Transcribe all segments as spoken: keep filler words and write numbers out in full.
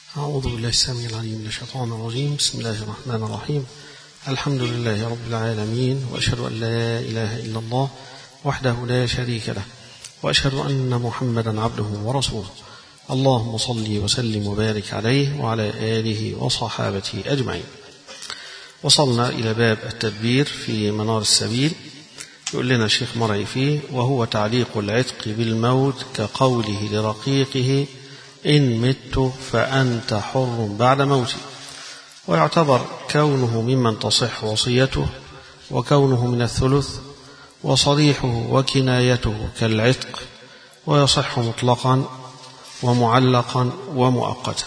أعوذ بالله السميع العليم من الشيطان الرجيم. بسم الله الرحمن الرحيم. الحمد لله رب العالمين، وأشهد أن لا إله إلا الله وحده لا شريك له، وأشهد أن محمدا عبده ورسوله. اللهم صل وسلم وبارك عليه وعلى آله وصحابته أجمعين. وصلنا إلى باب التدبير في منار السبيل. يقول لنا الشيخ مرعي فيه: وهو تعليق العتق بالموت كقوله لرقيقه: إن مت فأنت حر بعد موتي. ويعتبر كونه ممن تصح وصيته، وكونه من الثلث، وصريحه وكنايته كالعتق، ويصح مطلقا ومعلقا ومؤقتا.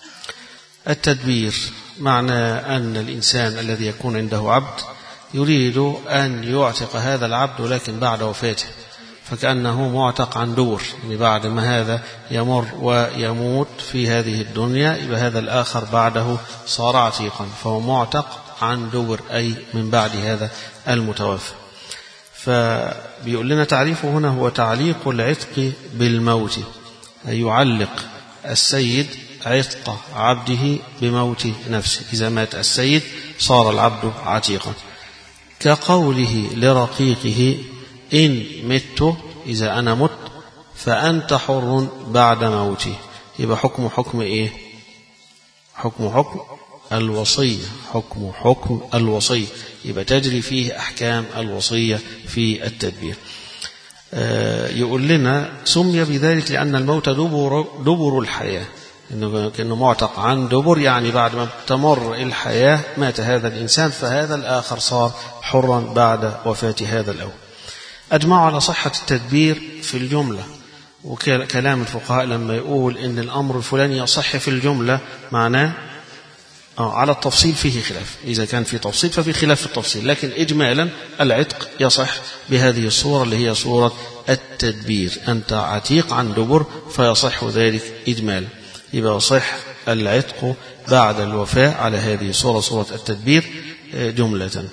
التدبير معنى أن الإنسان الذي يكون عنده عبد يريد أن يعتق هذا العبد، لكن بعد وفاته، فكأنه معتق عن دور، يعني بعد ما هذا يمر ويموت في هذه الدنيا يبقى هذا الآخر بعده صار عتيقا، فهو معتق عن دور، أي من بعد هذا المتوفى. فبيقول لنا تعريفه هنا: هو تعليق العتق بالموت، أي يعلق السيد عتق عبده بموت نفسه. إذا مات السيد صار العبد عتيقا، كقوله لرقيقه: إن مت، إذا أنا مت، فأنت حر بعد موتي. يبقى حكم حكم إيه؟ حكم حكم الوصية، حكم حكم الوصية، يبقى تجري فيه أحكام الوصية في التدبير. آه يقول لنا: سمي بذلك لأن الموت دبر, دبر الحياة، إنه كأنه معتق عن دبر، يعني بعد ما تمر الحياة مات هذا الإنسان، فهذا الآخر صار حرا بعد وفاة هذا الأول. أجمعوا على صحة التدبير في الجملة، وكلام الفقهاء لما يقول إن الأمر الفلاني يصح في الجملة معناه آه على التفصيل فيه خلاف، إذا كان في تفصيل ففي خلاف في التفصيل، لكن إجمالا العتق يصح بهذه الصورة اللي هي صورة التدبير. أنت عتيق عن دبر فيصح ذلك إجمالا، يبقى يصح العتق بعد الوفاة على هذه الصورة، صورة التدبير جملة.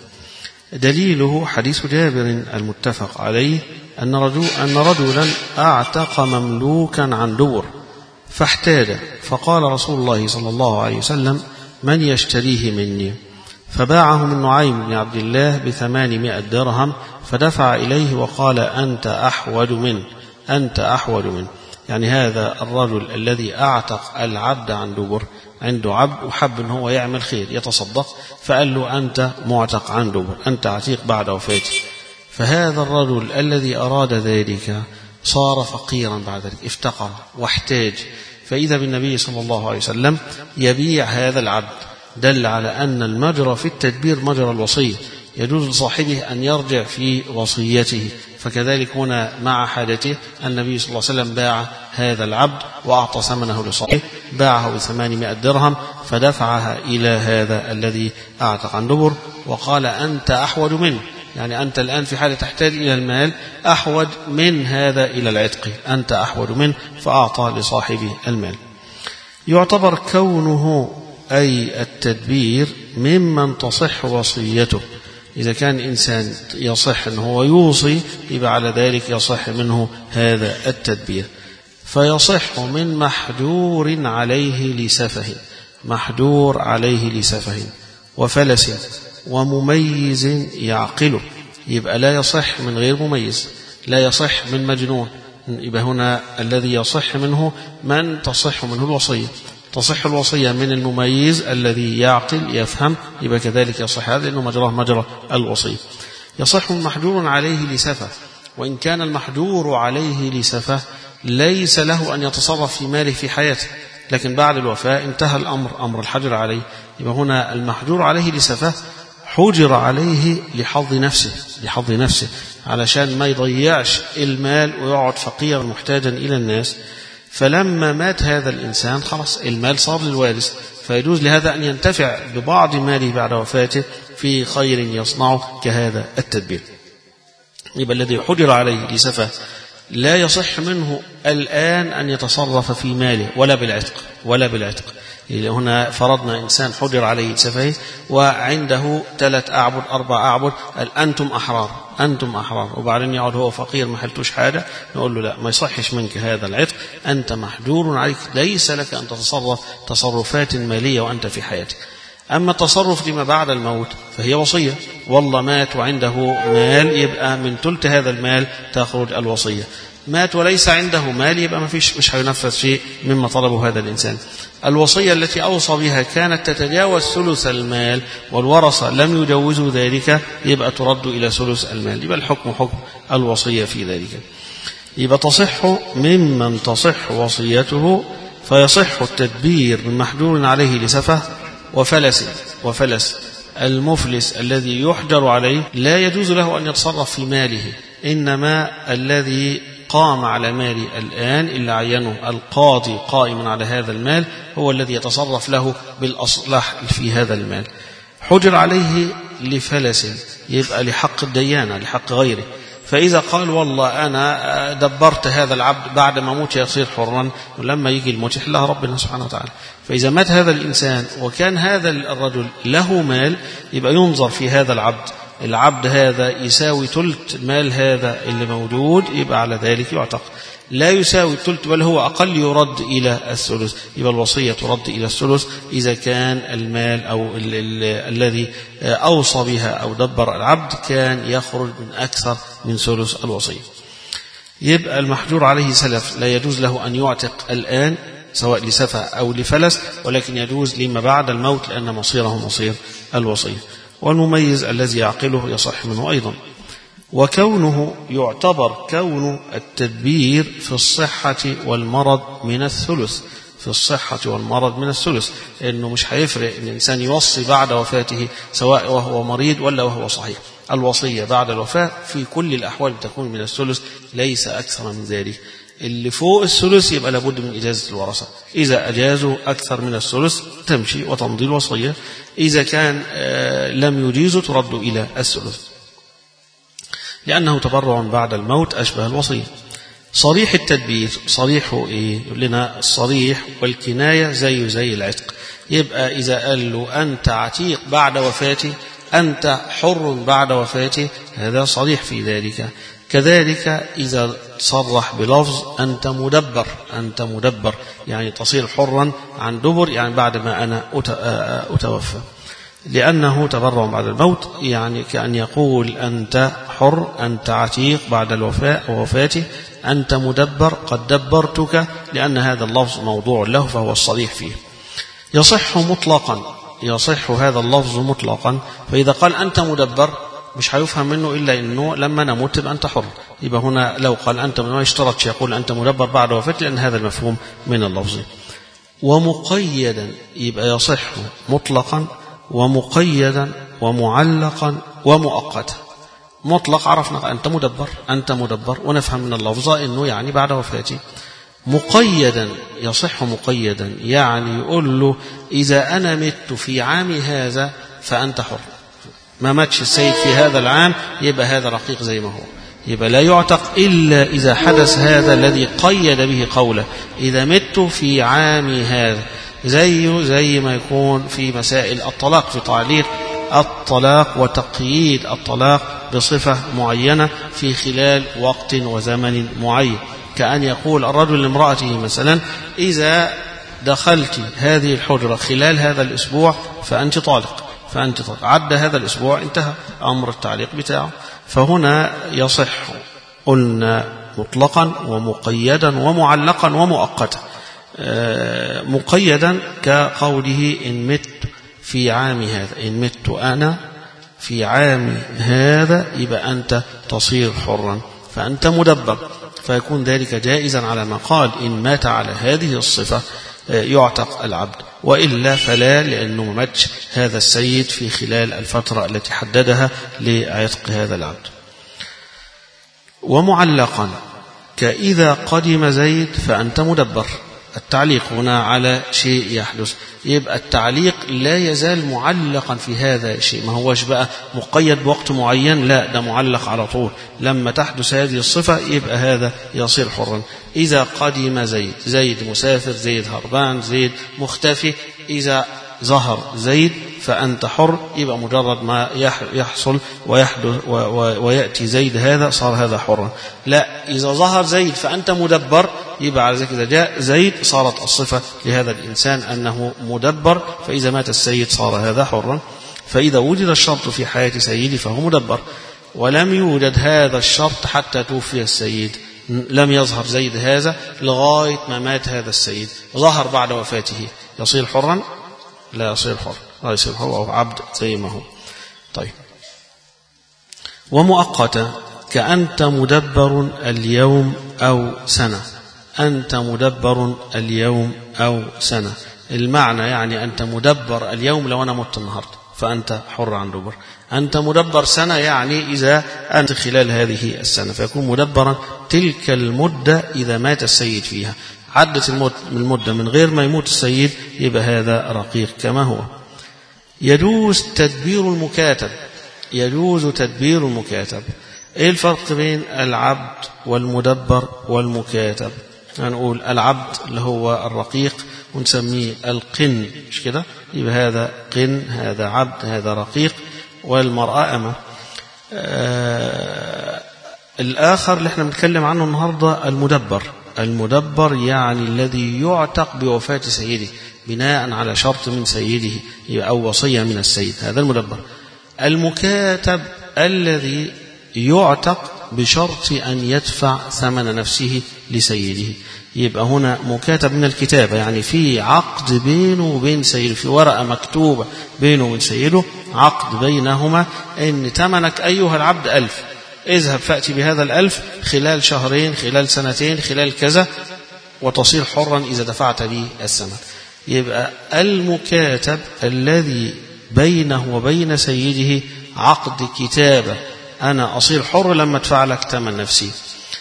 دليله حديث جابر المتفق عليه أن رجل أن رجلا أعتق مملوكا عن دبر فاحتاج، فقال رسول الله صلى الله عليه وسلم: من يشتريه مني؟ فباعه من نعيم بن عبد الله بثمانمائة درهم، فدفع إليه وقال: أنت أحوج منه، أنت أحوج منه. يعني هذا الرجل الذي أعتق العبد عن دبر، عنده عبد وحب أنه هو يعمل خير يتصدق، فقال له: أنت معتق عن دبر، أنت عتيق بعد وفاته. فهذا الرجل الذي أراد ذلك صار فقيرا بعد ذلك، افتقر واحتاج، فإذا بالنبي صلى الله عليه وسلم يبيع هذا العبد. دل على أن المجرى في التدبير مجرى الوصية، يجوز لصاحبه أن يرجع في وصيته، فكذلك هنا مع حاجته النبي صلى الله عليه وسلم باع هذا العبد وأعطى ثمنه لصاحبه، باعه بثمانمائة درهم، فدفعها إلى هذا الذي أعتق عن دبر وقال: أنت أحوج منه، يعني أنت الآن في حالة تحتاج إلى المال، أحوج من هذا إلى العتق، أنت أحوج منه، فأعطى لصاحبه المال. يعتبر كونه أي التدبير ممن تصح وصيته، إذا كان إنسان يصح أنه هو يوصي يبقى على ذلك يصح منه هذا التدبير. فيصح من محجور عليه لسفه، محجور عليه لسفه وفلس ومميز يعقله، يبقى لا يصح من غير مميز، لا يصح من مجنون، يبقى هنا الذي يصح منه من تصح منه الوصية. تصح الوصية من المميز الذي يعقل يفهم، يبقى كذلك يصح هذا، لأنه مجراه مجرى الوصية. يصح من محجور عليه لسفه، وإن كان المحجور عليه لسفه ليس له أن يتصرف في ماله في حياته، لكن بعد الوفاة انتهى الأمر، أمر الحجر عليه. يبقى هنا المحجور عليه لسفه حجر عليه لحظ نفسه، لحظ نفسه علشان ما يضيعش المال ويقعد فقيرا محتاجا إلى الناس. فلما مات هذا الإنسان خلاص المال صار للوارث، فيجوز لهذا أن ينتفع ببعض ماله بعد وفاته في خير يصنعه كهذا التدبير. يبقى الذي حجر عليه لسفه لا يصح منه الآن أن يتصرف في ماله ولا بالعتق ولا بالعتق. هنا فرضنا إنسان حجر عليه سفيه وعنده ثلاث أعبد أربع أعبد، قال أنتم أحرار أنتم أحرار، وبعدين يقعد هو فقير ما حلتوش حاجة، نقول له لا، ما يصحش منك هذا العتق، أنت محجور عليك، ليس لك أن تتصرف تصرفات مالية وأنت في حياتك. أما التصرف لما بعد الموت فهي وصية، والله مات وعنده مال يبقى من ثلث هذا المال تخرج الوصية، مات وليس عنده مال يبقى ما فيش مش هينفذ شيء مما طلبه هذا الإنسان. الوصية التي أوصى بها كانت تتجاوز ثلث المال والورثة لم يجوزوا ذلك، يبقى ترد إلى ثلث المال، يبقى الحكم حكم الوصية في ذلك. يبقى تصح ممن تصح وصيته، فيصح التدبير من محجور عليه لسفه وفلس وفلس المفلس الذي يحجر عليه لا يجوز له أن يتصرف في ماله، إنما الذي قام على ماله الآن إلا عينه القاضي قائم على هذا المال هو الذي يتصرف له بالأصلح في هذا المال. حجر عليه لفلس يبقى لحق الديانة لحق غيره، فإذا قال والله أنا دبرت هذا العبد بعد ما موت يصير حرا، ولما يجي الموت يحلها ربنا سبحانه وتعالى. فإذا مات هذا الإنسان وكان هذا الرجل له مال يبقى ينظر في هذا العبد، العبد هذا يساوي ثلث مال هذا اللي موجود، يبقى على ذلك يعتق. لا يساوي الثلث بل هو أقل يرد إلى الثلث، يبقى الوصية ترد إلى الثلث إذا كان المال أو ال ال الذي أوصى بها أو دبر العبد كان يخرج من أكثر من ثلث الوصية. يبقى المحجور عليه سلف لا يجوز له أن يعتق الآن سواء لسفه أو لفلس، ولكن يجوز لما بعد الموت لأن مصيره مصير الوصية. والمميز الذي يعقله يصح منه أيضا. وكونه يعتبر كون التدبير في الصحة والمرض من الثلث، في الصحة والمرض من الثلث، إنه مش هيفرق إن الإنسان يوصي بعد وفاته سواء وهو مريض ولا وهو صحيح، الوصية بعد الوفاة في كل الأحوال تكون من الثلث ليس أكثر من ذلك. اللي فوق الثلث يبقى لابد من إجازة الورثة، إذا أجازوا أكثر من الثلث تمشي وتمضي الوصية، إذا كان لم يجيزوا ترد إلى الثلث، لأنه تبرع بعد الموت أشبه الوصية. صريح التدبير صريحه إيه؟ يقول لنا الصريح والكناية زي زي العتق، يبقى إذا قال له أنت عتيق بعد وفاتي، أنت حر بعد وفاتي، هذا صريح في ذلك. كذلك إذا صرح بلفظ أنت مدبر، أنت مدبر يعني تصير حرا عن دبر، يعني بعد ما أنا أتوفى، لأنه تبرع بعد الموت، يعني كأن يقول أنت حر، أنت عتيق بعد الوفاة ووفاته، أنت مدبر قد دبرتك، لأن هذا اللفظ موضوع له فهو الصريح فيه. يصح مطلقا، يصح هذا اللفظ مطلقا، فإذا قال أنت مدبر مش هيفهم منه إلا أنه لما نموت تبقى أنت حر، يبقى هنا لو قال أنت ما يشترط يقول أنت مدبر بعد وفاته، لأن هذا المفهوم من اللفظ. ومقيدا يبقى يصح مطلقا ومقيدا ومعلقا ومؤقتا. مطلق عرفنا أنت مدبر، أنت مدبر ونفهم من اللفظة أنه يعني بعد وفاتي. مقيدا يصح مقيدا يعني يقول له إذا أنا مت في عام هذا فأنت حر، ما ماتش السيد في هذا العام يبقى هذا رقيق زي ما هو، يبقى لا يعتق إلا إذا حدث هذا الذي قيد به قوله إذا مت في عام هذا، زيه زي ما يكون في مسائل الطلاق في تعليق الطلاق وتقييد الطلاق بصفة معينة في خلال وقت وزمن معين، كأن يقول الرجل لامرأته مثلا إذا دخلت هذه الحجرة خلال هذا الأسبوع فأنت طالق، فأنت طالق، عد هذا الأسبوع انتهى أمر التعليق بتاعه. فهنا يصح قلنا مطلقا ومقيدا ومعلقا ومؤقتا. مقيدا كقوله إن مت في عام هذا، إن مت أنا في عام هذا يبقى أنت تصير حرا فأنت مدبر، فيكون ذلك جائزا على ما قال إن مات على هذه الصفة يعتق العبد، وإلا فلا، لأنه ما ماتش هذا السيد في خلال الفترة التي حددها لعتق هذا العبد. ومعلقا كإذا قدم زيد فأنت مدبر، التعليق هنا على شيء يحدث، يبقى التعليق لا يزال معلقا في هذا الشيء، ما هوش بقى مقيد بوقت معين، لا ده معلق على طول. لما تحدث هذه الصفة يبقى هذا يصير حرا. إذا قدم زيد، زيد مسافر، زيد هربان، زيد مختفي، إذا ظهر زيد فأنت حر، يبقى مجرد ما يحصل ويحدث ويأتي زيد هذا صار هذا حرا. لا، إذا ظهر زيد فأنت مدبر، يبقى على ذلك إذا جاء زيد صارت الصفة لهذا الإنسان أنه مدبر، فإذا مات السيد صار هذا حرا. فإذا وجد الشرط في حياة سيدي فهو مدبر، ولم يوجد هذا الشرط حتى توفي السيد، لم يظهر زيد هذا لغاية ما مات هذا السيد، ظهر بعد وفاته، يصير حرا؟ لا يصير حر، لا يصير حر أو عبد زي ما هو. طيب، ومؤقتا كأنت مدبر اليوم أو سنة، أنت مدبر اليوم أو سنة، المعنى يعني أنت مدبر اليوم لو أنا مت النهاردة فأنت حر عن دبر، أنت مدبر سنة يعني إذا أنت خلال هذه السنة، فيكون مدبرا تلك المدة إذا مات السيد فيها. عدت المدة من غير ما يموت السيد يبقى هذا رقيق كما هو. يجوز تدبير المكاتب، يجوز تدبير المكاتب. ايه الفرق بين العبد والمدبر والمكاتب؟ هنقول العبد اللي هو الرقيق ونسميه القن، مش كده؟ يبقى هذا قن، هذا عبد، هذا رقيق، والمرأة أمة. آه الآخر اللي احنا بنتكلم عنه النهاردة المدبر. المدبر يعني الذي يعتق بوفاة سيده بناء على شرط من سيده أو وصية من السيد، هذا المدبر. المكاتب الذي يعتق بشرط أن يدفع ثمن نفسه لسيده، يبقى هنا مكاتب من الكتابة، يعني في عقد بينه وبين سيده، في ورقة مكتوبة بينه وبين سيده، عقد بينهما أن ثمنك أيها العبد ألف، اذهب فأتي بهذا الألف خلال شهرين، خلال سنتين، خلال كذا، وتصير حرا إذا دفعت لي الثمن. يبقى المكاتب الذي بينه وبين سيده عقد كتابة، أنا أصير حر لما أدفع لك ثمن نفسي.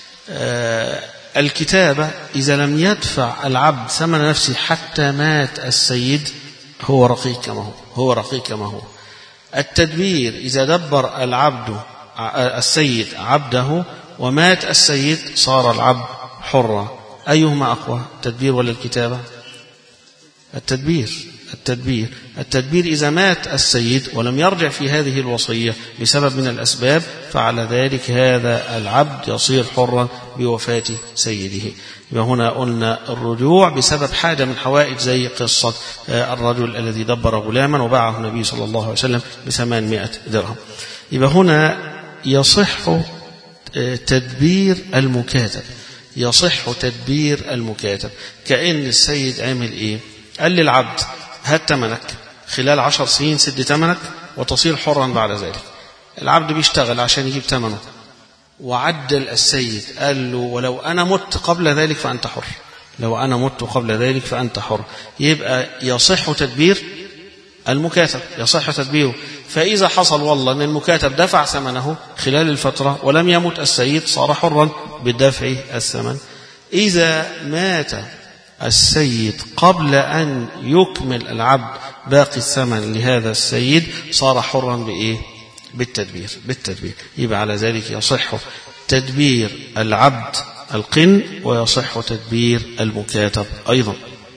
آه الكتابة إذا لم يدفع العبد ثمن نفسه حتى مات السيد هو رقيق كما هو، هو رقيق كما هو. التدبير إذا دبر العبد السيد عبده ومات السيد صار العبد حرا. أيهما أقوى، التدبير ولا الكتابة؟ التدبير. التدبير التدبير إذا مات السيد ولم يرجع في هذه الوصية بسبب من الأسباب، فعلى ذلك هذا العبد يصير حرا بوفاة سيده. وهنا قلنا الرجوع بسبب حاجة من حوائج، زي قصة الرجل الذي دبر غلاما وباعه النبي صلى الله عليه وسلم بثمانمائة درهم. يبقى هنا يصح تدبير المكاتب، يصح تدبير المكاتب. كأن السيد عمل إيه؟ قال للعبد هات تمنك خلال عشر سنين، سد تمنك وتصير حرا بعد ذلك. العبد بيشتغل عشان يجيب تمنه، وعدل السيد قال له ولو أنا مت قبل ذلك فأنت حر، لو أنا مت قبل ذلك فأنت حر. يبقى يصح تدبير المكاتب، يصح تدبيره. فإذا حصل والله أن المكاتب دفع ثمنه خلال الفترة ولم يمت السيد صار حرا بدفع الثمن. إذا مات السيد قبل أن يكمل العبد باقي الثمن لهذا السيد صار حرا بإيه؟ بالتدبير. بالتدبير يبقى على ذلك يصح تدبير العبد القن ويصح تدبير المكاتب أيضا.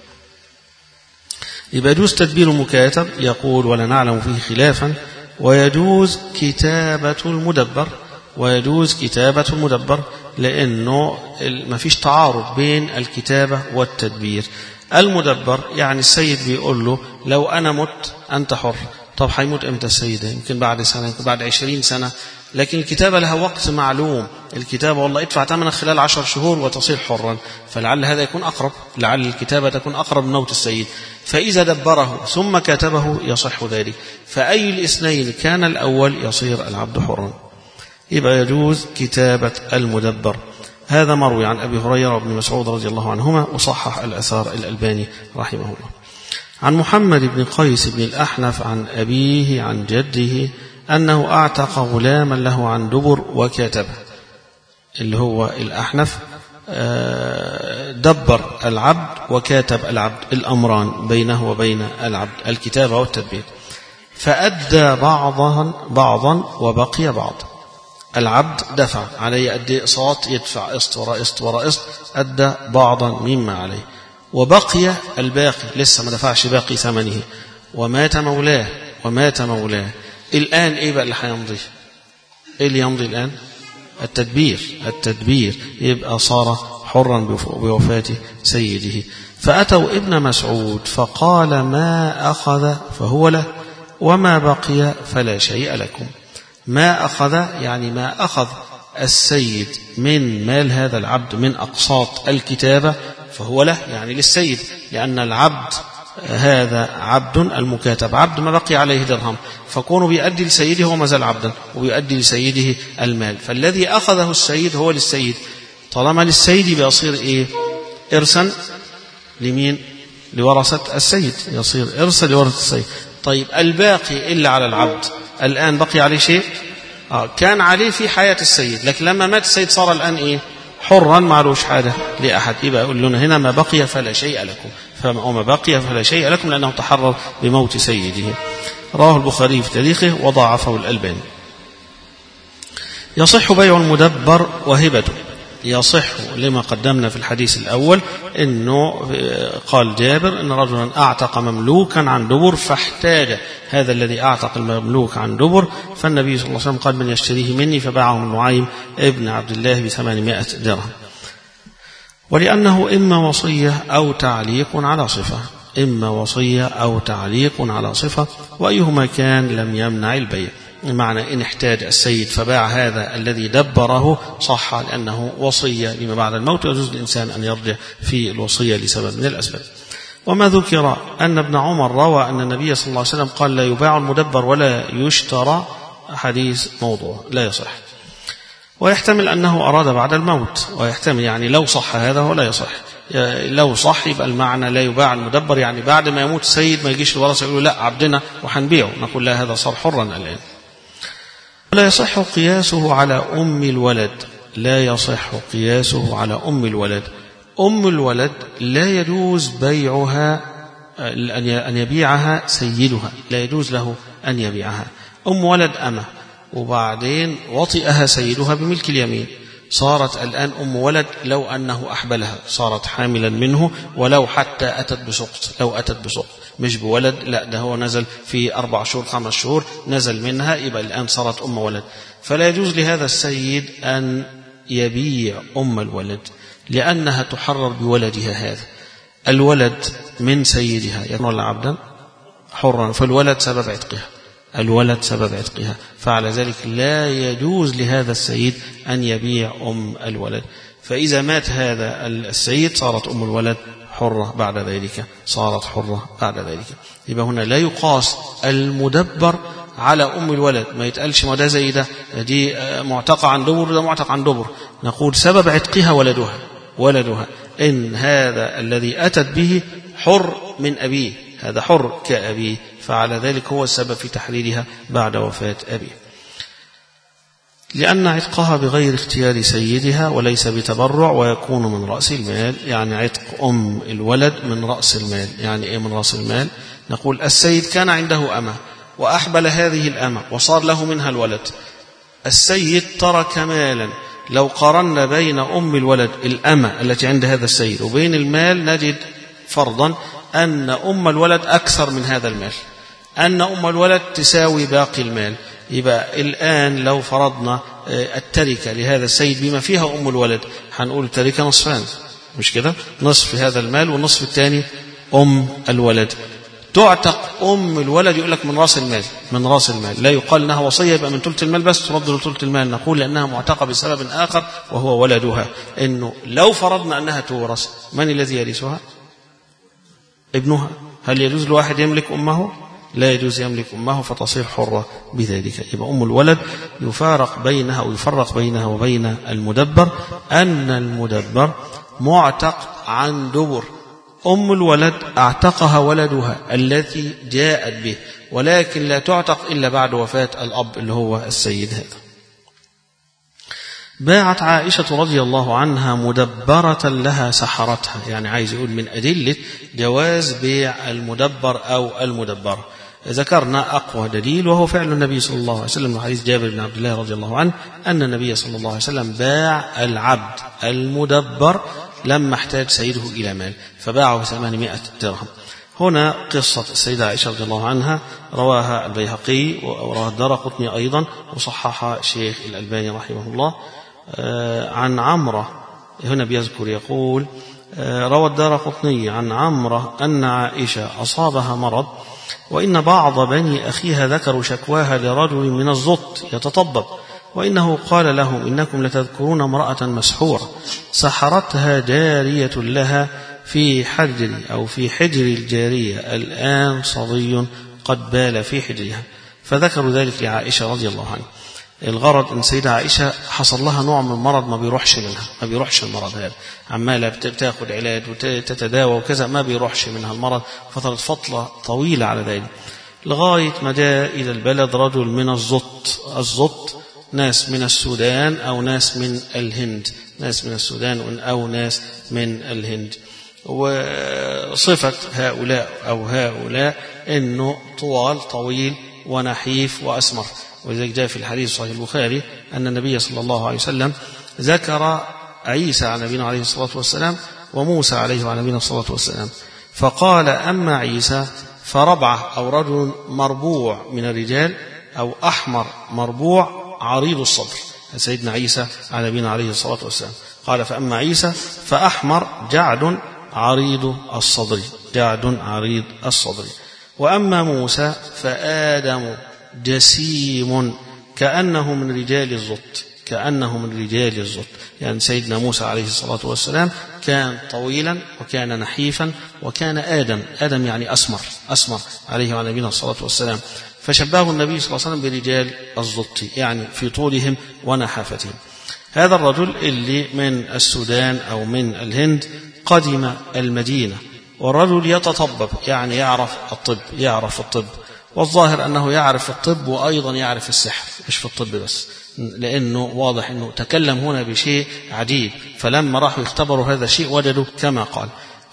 يبقى يجوز تدبير المكاتب، يقول ولا نعلم فيه خلافا، ويجوز كتابة المدبر، ويجوز كتابة المدبر لأنه ما فيش تعارض بين الكتابة والتدبير. المدبر يعني السيد بيقول له لو أنا مت أنت حر. طب هيموت امتى السيد؟ يمكن بعد سنة، يمكن بعد عشرين سنة، لكن الكتابة لها وقت معلوم. الكتابة والله ادفع ثمنك خلال عشر شهور وتصير حرا، فلعل هذا يكون أقرب، لعل الكتابة تكون أقرب من موت السيد. فإذا دبره ثم كتبه يصح ذلك، فأي الاثنين كان الأول يصير العبد حرا. يبقى يجوز كتابة المدبر. هذا مروي عن أبي هريرة وابن مسعود رضي الله عنهما، وصحح الأثار الألباني رحمه الله. عن محمد بن قيس بن الأحنف عن أبيه عن جده أنه أعتق غلاما له عن دبر وكاتبه، اللي هو الأحنف دبر العبد وكاتب العبد، الأمران بينه وبين العبد الكتابة والتدبير، فأدى بعضا بعضا وبقي بعض. العبد دفع عليه أدي أقساط، يدفع قسط وراء قسط وراء قسط، أدى بعضا مما عليه، وبقي الباقي لسه ما دفعش باقي ثمنه، ومات مولاه ومات مولاه. الآن إيه بقى اللي هيمضي؟ إيه اللي يمضي الآن؟ التدبير. التدبير يبقى صار حرا بوفاة سيده. فأتوا ابن مسعود فقال ما أخذ فهو له وما بقي فلا شيء لكم. ما أخذ يعني ما أخذ السيد من مال هذا العبد من أقساط الكتابة فهو له، يعني للسيد، لأن العبد هذا عبد المكاتب، عبد ما بقي عليه درهم، فكونه بيؤدي لسيده هو ما زال عبدا وبيؤدي لسيده المال، فالذي أخذه السيد هو للسيد. طالما للسيد بيصير إيه؟ إرسا لمين؟ لورثة السيد، يصير إرسا لورثة السيد. طيب الباقي إلا على العبد الآن بقي عليه شيء؟ آه كان عليه في حياة السيد، لكن لما مات السيد صار الآن إيه؟ حرا معلوش حاجة لأحد. يبقى يقول لنا هنا ما بقي فلا شيء لكم، فما بقي فلا شيء لكم لأنه تحرر بموت سيده. رواه البخاري في تاريخه وضاعفه الألباني. يصح بيع المدبر وهبته. يصح لما قدمنا في الحديث الأول أنه قال جابر أن رجلا أعتق مملوكا عن دبر فاحتاج هذا الذي أعتق المملوك عن دبر، فالنبي صلى الله عليه وسلم قال من يشتريه مني، فباعه من نعيم ابن عبد الله بثمانمائة درهم. ولأنه إما وصية أو تعليق على صفة، إما وصية أو تعليق على صفة، وأيهما كان لم يمنع البيع. معنى إن احتاج السيد فباع هذا الذي دبره صح، لأنه وصية لما بعد الموت، يجوز للإنسان أن يرجع في الوصية لسبب من الأسباب. وما ذكر أن ابن عمر روى أن النبي صلى الله عليه وسلم قال لا يباع المدبر ولا يشترى، حديث موضوع لا يصح. ويحتمل أنه أراد بعد الموت، ويحتمل يعني لو صح هذا ولا يصح. لو صح يبقى المعنى لا يباع المدبر يعني بعد ما يموت السيد ما يجيش الورثة يقولوا لا عبدنا وحنبيعه، نقول لا هذا صار حرا الآن. لا يصح قياسه على أم الولد. لا يصح قياسه على أم الولد. أم الولد لا يجوز بيعها، أن يبيعها سيدها، لا يجوز له أن يبيعها. أم ولد أمة وبعدين وطئها سيدها بملك اليمين، صارت الآن أم ولد لو أنه أحبلها، صارت حاملا منه، ولو حتى أتت بسقط، لو أتت بسقط مش بولد، لا ده هو نزل في أربع شهور خمس شهور نزل منها، يبقى الآن صارت أم ولد. فلا يجوز لهذا السيد أن يبيع أم الولد لأنها تحرر بولدها هذا. الولد من سيدها يكون عبدا حرا، فالولد سبب عتقها، الولد سبب عتقها، فعلى ذلك لا يجوز لهذا السيد أن يبيع أم الولد. فإذا مات هذا السيد صارت أم الولد حرة بعد ذلك، صارت حرة بعد ذلك. يبقى هنا لا يقاس المدبر على أم الولد، ما يتقالش ما ده زي ده، دي معتقة عن دبر ده معتق عن دبر، نقول سبب عتقها ولدها، ولدها إن هذا الذي أتت به حر من أبيه، هذا حر كأبيه، فعلى ذلك هو السبب في تحريرها بعد وفاة أبيه. لأن عتقها بغير اختيار سيدها وليس بتبرع، ويكون من رأس المال. يعني عتق أم الولد من رأس المال. يعني إيه من رأس المال؟ نقول السيد كان عنده أمة وأحبل هذه الأمة وصار له منها الولد، السيد ترك مالا، لو قارنا بين أم الولد الأمة التي عند هذا السيد وبين المال نجد فرضا أن أم الولد أكثر من هذا المال، أن أم الولد تساوي باقي المال. يبقى الآن لو فرضنا التركة لهذا السيد بما فيها أم الولد، هنقول التركة نصفان، مش كده؟ نصف هذا المال والنصف الثاني أم الولد. تعتق أم الولد يقول لك من رأس المال، من رأس المال، لا يقال أنها وصية يبقى من ثلث المال بس ترد لثلث المال، نقول لأنها معتقة بسبب آخر وهو ولدها. إنه لو فرضنا أنها تورث، من الذي يرثها؟ ابنها. هل يجوز لواحد يملك أمه؟ لا يجوز يملك أمه، فتصير حرة بذلك. يبقى أم الولد يفارق بينها أو يفرق بينها وبين المدبر أن المدبر معتق عن دبر، أم الولد اعتقها ولدها التي جاءت به، ولكن لا تعتق إلا بعد وفاة الأب اللي هو السيد هذا. باعت عائشة رضي الله عنها مدبرة لها سحرتها، يعني عايز يقول من أدلة جواز بيع المدبر أو المدبرة. ذكرنا أقوى دليل وهو فعل النبي صلى الله عليه وسلم من حديث جابر بن عبد الله رضي الله عنه أن النبي صلى الله عليه وسلم باع العبد المدبر لما احتاج سيده إلى مال فباعه بثمانمائة درهم. هنا قصة السيدة عائشة رضي الله عنها رواها البيهقي ورواها الدارقطني أيضا وصححها الشيخ الألباني رحمه الله. عن عمرة هنا بيذكر يقول روى الدارقطني عن عمرة أن عائشة أصابها مرض وإن بعض بني أخيها ذكروا شكواها لرجل من الزط يتطبب وإنه قال لهم إنكم لتذكرون امرأة مسحورة سحرتها جارية لها في حجر أو في حجر الجارية الآن صبي قد بال في حجرها، فذكروا ذلك لعائشة رضي الله عنها. الغرض ان سيدة عائشة حصل لها نوع من المرض ما بيروحش منها، ما بيروحش المرض هذا، عمالة بتاخد علاج وتتداوى وكذا ما بيروحش منها المرض فترة فترة طويلة على ذلك، لغاية ما جاء إلى البلد رجل من الزط. الزط ناس من السودان أو ناس من الهند، ناس من السودان أو ناس من الهند. وصفة هؤلاء أو هؤلاء إنه طوال طويل ونحيف وأسمر، ولذلك جاء في الحديث صحيح البخاري أن النبي صلى الله عليه وسلم ذكر عيسى على نبينا عليه الصلاة والسلام وموسى عليه وعلى نبينا الصلاة والسلام، فقال أما عيسى فربعة أو رجل مربوع من الرجال أو أحمر مربوع عريض الصدر، سيدنا عيسى على نبينا عليه الصلاة والسلام قال فأما عيسى فأحمر جعد عريض الصدر، جعد عريض الصدر، وأما موسى فآدم جسيم كأنه من رجال الزط، كأنه من رجال الزط، يعني سيدنا موسى عليه الصلاة والسلام كان طويلا وكان نحيفا وكان آدم، آدم يعني أسمر، أسمر عليه وعلى نبينا الصلاة والسلام، فشبهه النبي صلى الله عليه وسلم برجال الزط يعني في طولهم ونحافتهم. هذا الرجل اللي من السودان أو من الهند قدم المدينة، والرجل يتطبب يعني يعرف الطب، يعرف الطب، والظاهر أنه يعرف الطب وأيضا يعرف السحر، مش في الطب بس، لأنه واضح أنه تكلم هنا بشيء عجيب، فلما راحوا يختبروا هذا الشيء وجدوا كما قال،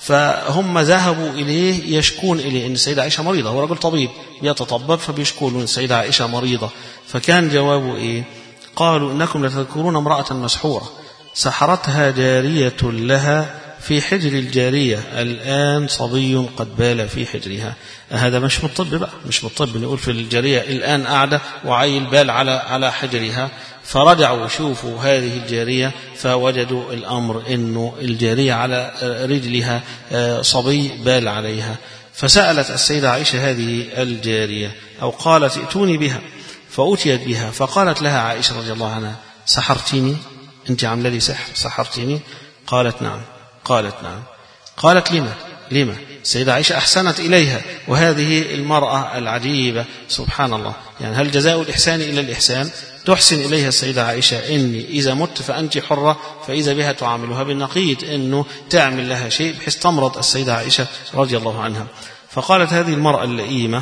فهم ذهبوا إليه يشكون إليه أن السيدة عائشة مريضة، هو رجل طبيب يتطبب فبيشكون أن السيدة عائشة مريضة، فكان جوابه إيه؟ قالوا إنكم لتذكرون امرأة مسحورة سحرتها جارية لها في حجر الجارية الآن صبي قد بال في حجرها. هذا مش من الطب بقى، مش من الطب نقول في الجارية الآن قاعدة وعيل بال على على حجرها، فرجعوا يشوفوا هذه الجارية فوجدوا الأمر إنه الجارية على رجلها صبي بال عليها، فسألت السيدة عائشة هذه الجارية أو قالت ائتوني بها، فأتيت بها فقالت لها عائشة رضي الله عنها سحرتيني؟ أنت عاملة لي سحر، سحرتيني؟ قالت نعم، قالت نعم. قالت لما؟ لما؟ السيدة عائشة أحسنت إليها، وهذه المرأة العجيبة سبحان الله، يعني هل جزاء الإحسان إلى الإحسان؟ تحسن إليها السيدة عائشة إني إذا مت فأنت حرة، فإذا بها تعاملها بالنقيض، إنه تعمل لها شيء بحيث تمرض السيدة عائشة رضي الله عنها. فقالت هذه المرأة اللئيمة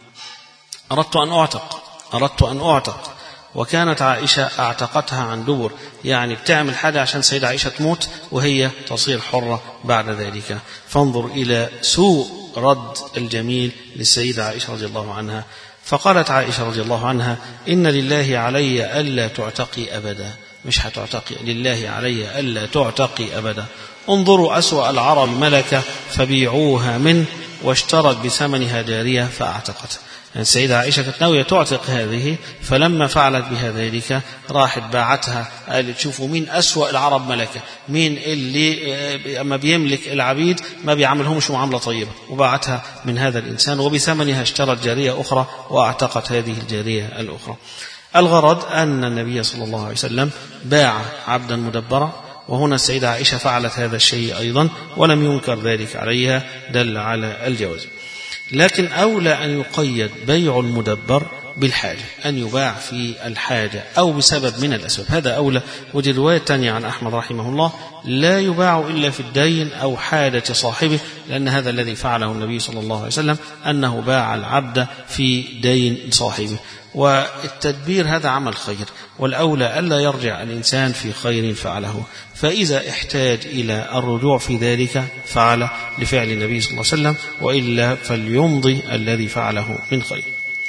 أردت أن أعتق، أردت أن أعتق، وكانت عائشة أعتقتها عن دبر، يعني بتعمل حاجة عشان سيدة عائشة تموت وهي تصير حرة بعد ذلك. فانظر إلى سوء رد الجميل للسيدة عائشة رضي الله عنها. فقالت عائشة رضي الله عنها إن لله علي ألا تعتقي أبدا، مش هتعتقي، لله علي ألا تعتقي أبدا، انظروا أسوأ العرب ملكة فبيعوها منه واشترت بثمنها جارية فأعتقتها. السيدة عائشة كانت ناوية تعتق هذه، فلما فعلت بها ذلك راحت باعتها، قالت شوفوا مين أسوأ العرب ملكة، مين اللي أما بيملك العبيد ما بيعملهمش معاملة طيبة، وباعتها من هذا الإنسان وبثمنها اشترت جارية أخرى وأعتقت هذه الجارية الأخرى. الغرض أن النبي صلى الله عليه وسلم باع عبدا مدبرا، وهنا السيدة عائشة فعلت هذا الشيء أيضا ولم ينكر ذلك عليها، دل على الجواز. لكن أولى أن يقيد بيع المدبر بالحاجة، أن يباع في الحاجة أو بسبب من الأسباب، هذا أولى. ودي رواية تانية عن أحمد رحمه الله: لا يباع إلا في الدين أو حاجة صاحبه، لأن هذا الذي فعله النبي صلى الله عليه وسلم، أنه باع العبد في دين صاحبه. والتدبير هذا عمل خير، والأولى ألا يرجع الإنسان في خير فعله، فإذا احتاج إلى الرجوع في ذلك فعل لفعل النبي صلى الله عليه وسلم، وإلا فليمضي الذي فعله من خير.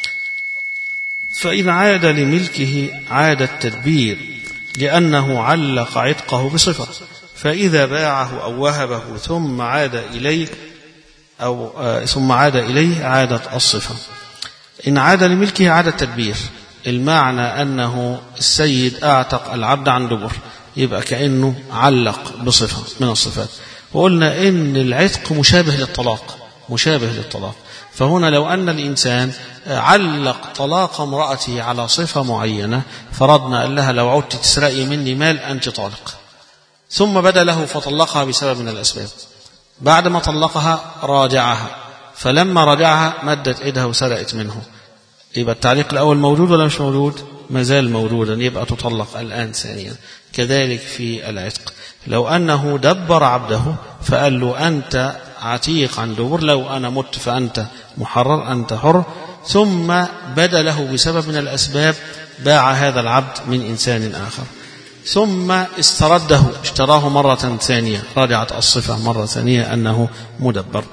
فإن عاد لملكه عاد التدبير، لأنه علق عتقه بصفة، فإذا باعه أو وهبه ثم عاد إليه أو آه ثم عاد إليه عادت الصفة. إن عاد لملكه عاد التدبير، المعنى أنه السيد أعتق العبد عن دبر، يبقى كأنه علق بصفة من الصفات. وقلنا إن العتق مشابه للطلاق، مشابه للطلاق. فهنا لو أن الإنسان علق طلاق امرأته على صفة معينة، فرضنا قال لها لو عدت تسرقي مني مال أنت طالق، ثم بدا له فطلقها بسبب من الأسباب، بعد ما طلقها راجعها، فلما راجعها مدت إيدها وسرقت منه، يبقى التعليق الأول موجود ولا مش موجود؟ ما زال موجودا، يبقى تطلق الآن ثانيا. كذلك في العتق، لو أنه دبر عبده فقال له أنت عتيق عن دبر، لو أنا مت فأنت محرر، أنت حر، ثم بدا له بسبب من الأسباب باع هذا العبد من إنسان آخر، ثم استرده اشتراه مرة ثانية، رجعت الصفة مرة ثانية أنه مدبر.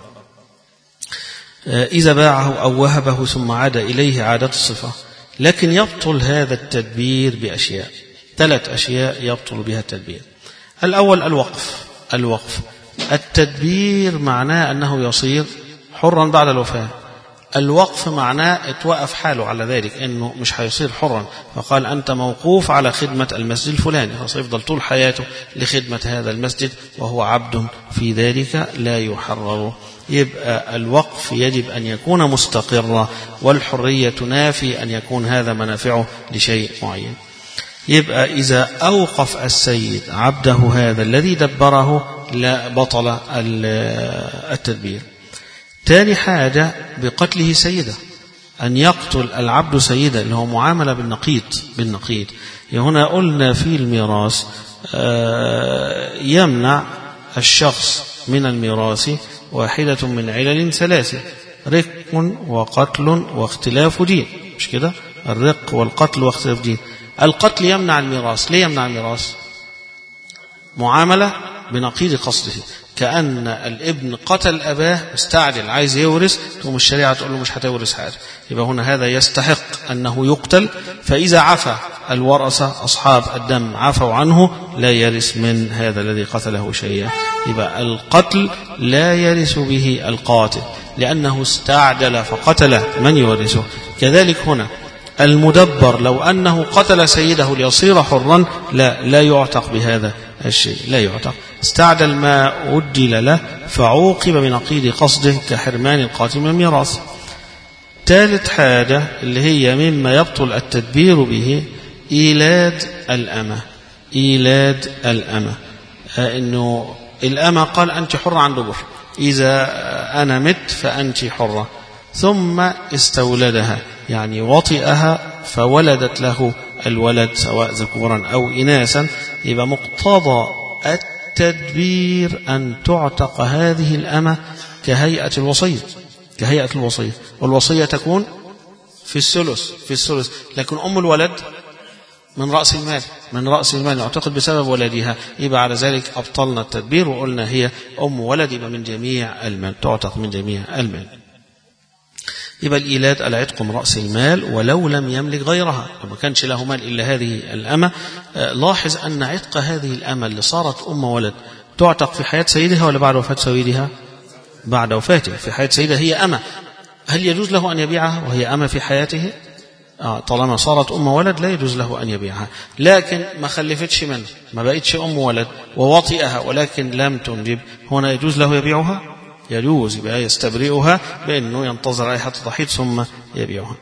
إذا باعه أو وهبه ثم عاد إليه عادت الصفة. لكن يبطل هذا التدبير بأشياء، ثلاث أشياء يبطل بها التدبير. الأول الوقف. الوقف التدبير معناه أنه يصير حرا بعد الوفاة، الوقف معناه اتوقف حاله على ذلك، أنه مش هيصير حرا، فقال أنت موقوف على خدمة المسجد الفلاني، فسيفضل طول حياته لخدمة هذا المسجد وهو عبد في ذلك لا يحرر. يبقى الوقف يجب أن يكون مستقرا، والحرية تنافي أن يكون هذا منافعه لشيء معين. يبقى إذا أوقف السيد عبده هذا الذي دبره لا بطل التدبير. ثاني حاجة بقتله سيدة، أن يقتل العبد سيدة، اللي هو معاملة بالنقيض. بالنقيض هنا قلنا في الميراث يمنع الشخص من الميراث واحدة من علل ثلاثة: رق وقتل واختلاف دين، مش كده؟ الرق والقتل واختلاف دين. القتل يمنع الميراث، ليه يمنع الميراث؟ معاملة بنقيض قصده، كأن الابن قتل أباه مستعجل عايز يورث، ثم الشريعة تقول له مش هتورث حاجة، يبقى هنا هذا يستحق أنه يقتل. فإذا عفى الورثة أصحاب الدم عفوا عنه لا يرث من هذا الذي قتله شيئا، يبقى القتل لا يرث به القاتل لأنه استعجل فقتل من يورثه. كذلك هنا المدبر لو أنه قتل سيده ليصير حرا لا لا يعتق بهذا الشيء، لا يعتق، استعجل ما أجل له فعوقب بنقيض قصده كحرمان القاتل من الميراث. ثالث حاجة اللي هي مما يبطل التدبير به إيلاد الأمة. إيلاد الأمة، إنه الأمة قال أنت حرة عن دبر، إذا أنا مت فأنت حرة، ثم استولدها يعني وطئها فولدت له الولد سواء ذكورا أو إناثا، يبقى مقتضى التدبير أن تعتق هذه الأمة كهيئة الوصية، كهيئة الوصية، والوصية تكون في الثلث في الثلث لكن أم الولد من رأس المال، من رأس المال يعتقد بسبب ولدها، يبقى على ذلك أبطلنا التدبير وقلنا هي أم ولد، يبقى من جميع المال، تعتق من جميع المال. يبقى الإيلاد العتق من رأس المال ولو لم يملك غيرها، وما كانش له مال إلا هذه الأمة. لاحظ أن عتق هذه الأمة اللي صارت أم ولد تعتق في حياة سيدها ولا بعد وفاة سيدها؟ بعد وفاته. في حياة سيدها هي أمة، هل يجوز له أن يبيعها وهي أمة في حياته؟ آه طالما صارت أم ولد لا يجوز له أن يبيعها، لكن ما خلفتش منه، ما بقتش أم ولد ووطئها ولكن لم تنجب، هنا يجوز له يبيعها؟ يجوز، يبقى يستبرئها بأنه ينتظر رائحة الضحية ثم يبيعها.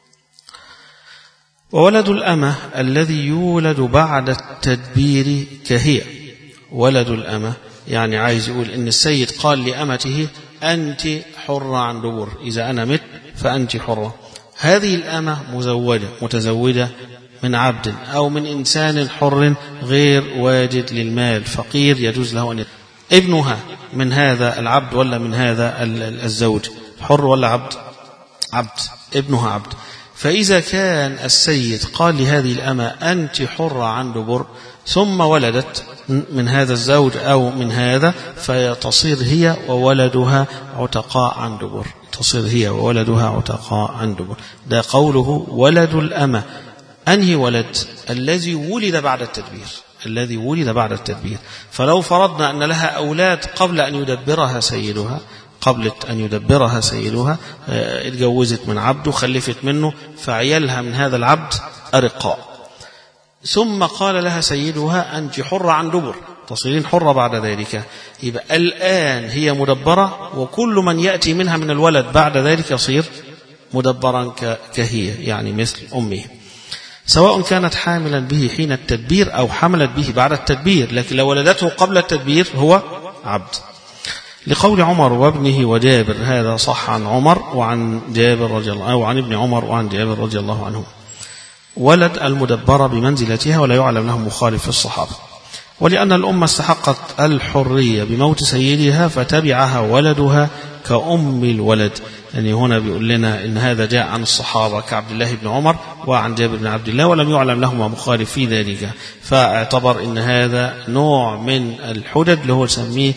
وولد الأمة الذي يولد بعد التدبير كهي. ولد الأمة يعني عايز يقول إن السيد قال لأمته أنت حرة عن دبر، إذا أنا مت فأنت حرة. هذه الأمة مزوجة متزوجة من عبد أو من إنسان حر غير واجد للمال فقير يجوز له أن ابنها من هذا العبد ولا من هذا الزوج، حر ولا عبد؟ عبد، ابنها عبد. فإذا كان السيد قال لهذه الأمة أنت حرة عن دبر ثم ولدت من هذا الزوج أو من هذا، فتصير هي وولدها عتقاء عن دبر، تصير هي وولدها عتقاء عن دبر. ده قوله ولد الأمة. أنهي ولد؟ الذي ولد بعد التدبير، الذي ولد بعد التدبير. فلو فرضنا أن لها أولاد قبل أن يدبرها سيدها، قبل أن يدبرها سيدها اتجوزت من عبد وخلفت منه، فعيالها من هذا العبد أرقاء، ثم قال لها سيدها أنت حرة عن دبر، تصيرين حرة بعد ذلك، يبقى الآن هي مدبرة، وكل من يأتي منها من الولد بعد ذلك يصير مدبرا كهي، يعني مثل أمه، سواء كانت حاملا به حين التدبير أو حملت به بعد التدبير، لكن لو ولدته قبل التدبير هو عبد. لقول عمر وابنه وجابر، هذا صح عن عمر وعن جابر رضي الله، أو عن ابن عمر وعن جابر رضي الله عنه. ولد المدبرة بمنزلتها ولا يعلم له مخالف في الصحابة. ولأن الأمة استحقت الحرية بموت سيدها فتبعها ولدها كأم الولد. يعني هنا بيقول لنا إن هذا جاء عن الصحابة كعبد الله بن عمر وعن جابر بن عبد الله، ولم يعلم لهما مخالف في ذلك، فاعتبر إن هذا نوع من الحجج اللي هو سميه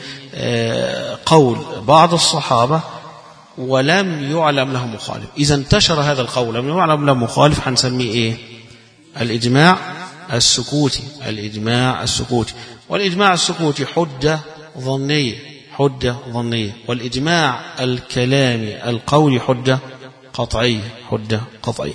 قول بعض الصحابة ولم يعلم له مخالف. إذا انتشر هذا القول لم يعلم له مخالف هنسميه إيه؟ الإجماع السكوتي. الإجماع السكوتي، والإجماع السكوتي حجة ظنية، حجة ظنية، والإجماع الكلامي القولي حجة قطعية، حجة قطعية.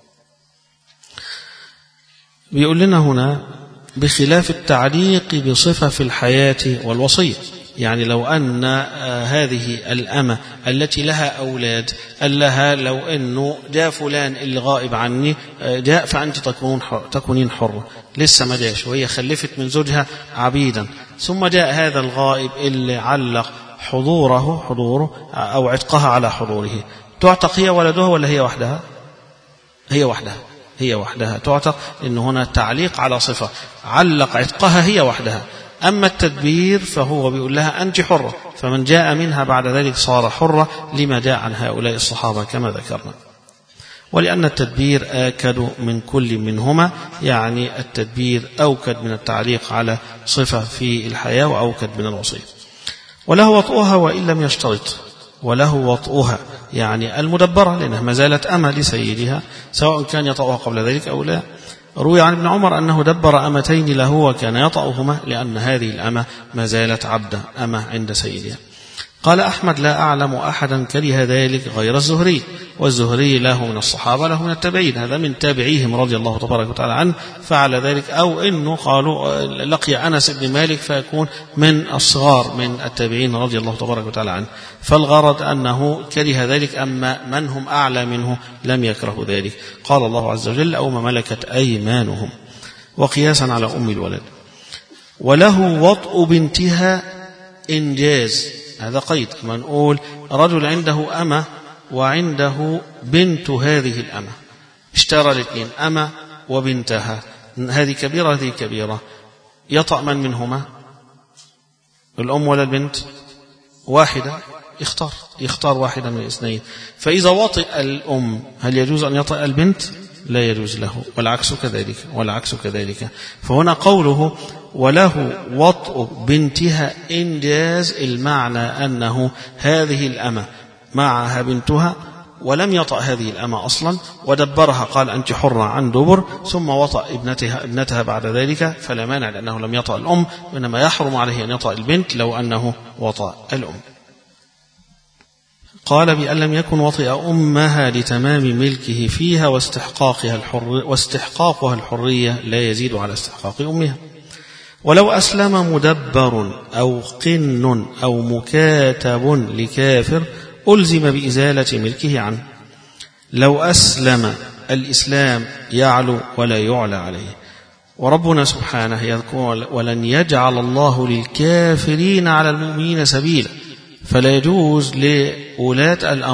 بيقول لنا هنا بخلاف التعليق بصفة في الحياة والوصية. يعني لو أن هذه الأمة التي لها أولاد قال لها لو أنه جاء فلان اللي غائب عني جاء فأنت تكون تكونين حرة، لسه ما جاش وهي خلفت من زوجها عبيدا، ثم جاء هذا الغائب اللي علق حضوره حضوره أو عتقها على حضوره، تعتق هي ولدها ولا هي وحدها؟ هي وحدها، هي وحدها تعتق، إن هنا تعليق على صفة، علق عتقها هي وحدها. أما التدبير فهو بيقول لها أنت حرة، فمن جاء منها بعد ذلك صار حرة لما جاء عن هؤلاء الصحابة كما ذكرنا. ولأن التدبير آكد من كل منهما، يعني التدبير أوكد من التعليق على صفة في الحياة وأوكد من الوصية. وله وطئها وإن لم يشترط، وله وطئها يعني المدبرة لأنها ما زالت أمة لسيدها سواء كان يطأها قبل ذلك أو لا. روي عن ابن عمر أنه دبر أمتين له وكان يطأهما لأن هذه الأمة ما زالت عبدة أمة عند سيدها. قال أحمد لا أعلم أحدا كره ذلك غير الزهري، والزهري له من الصحابة له من التابعين، هذا من تابعيهم رضي الله تبارك وتعالى عنه فعل ذلك، أو إنه قالوا لقي أنس بن مالك فيكون من الصغار من التابعين رضي الله تبارك وتعالى عنه. فالغرض أنه كره ذلك، أما من هم أعلى منه لم يكره ذلك. قال الله عز وجل أو ما ملكت أيمانهم، وقياسا على أم الولد. وله وطء بنتها إنجاز، هذا قيد. ما نقول رجل عنده أمة وعنده بنت هذه الأمة، اشترى الاثنين أمة وبنتها، هذه كبيرة هذه كبيرة، يطأ من منهما؟ الأم ولا البنت؟ واحدة، يختار يختار واحدة من الاثنين. فإذا وطئ الأم هل يجوز أن يطأ البنت؟ لا يجوز له، والعكس كذلك والعكس كذلك. فهنا قوله وله وطء بنتها إنجاز، المعنى أنه هذه الأمة معها بنتها ولم يطأ هذه الأمة أصلا ودبرها، قال أنت حرة عن دبر، ثم وطأ ابنتها, ابنتها بعد ذلك، فلا مانع لأنه لم يطأ الأم، وإنما يحرم عليه أن يطأ البنت لو أنه وطأ الأم. قال بأن لم يكن وطئ أمها لتمام ملكه فيها واستحقاقها الحر واستحقاقها الحرية لا يزيد على استحقاق أمها. ولو أسلم مدبر أو قن أو مكاتب لكافر ألزم بإزالة ملكه عنه. لو أسلم، الإسلام يعلو ولا يعلى عليه، وربنا سبحانه يذكر ولن يجعل الله للكافرين على المؤمنين سبيلا، فلا يجوز لولاة الأمر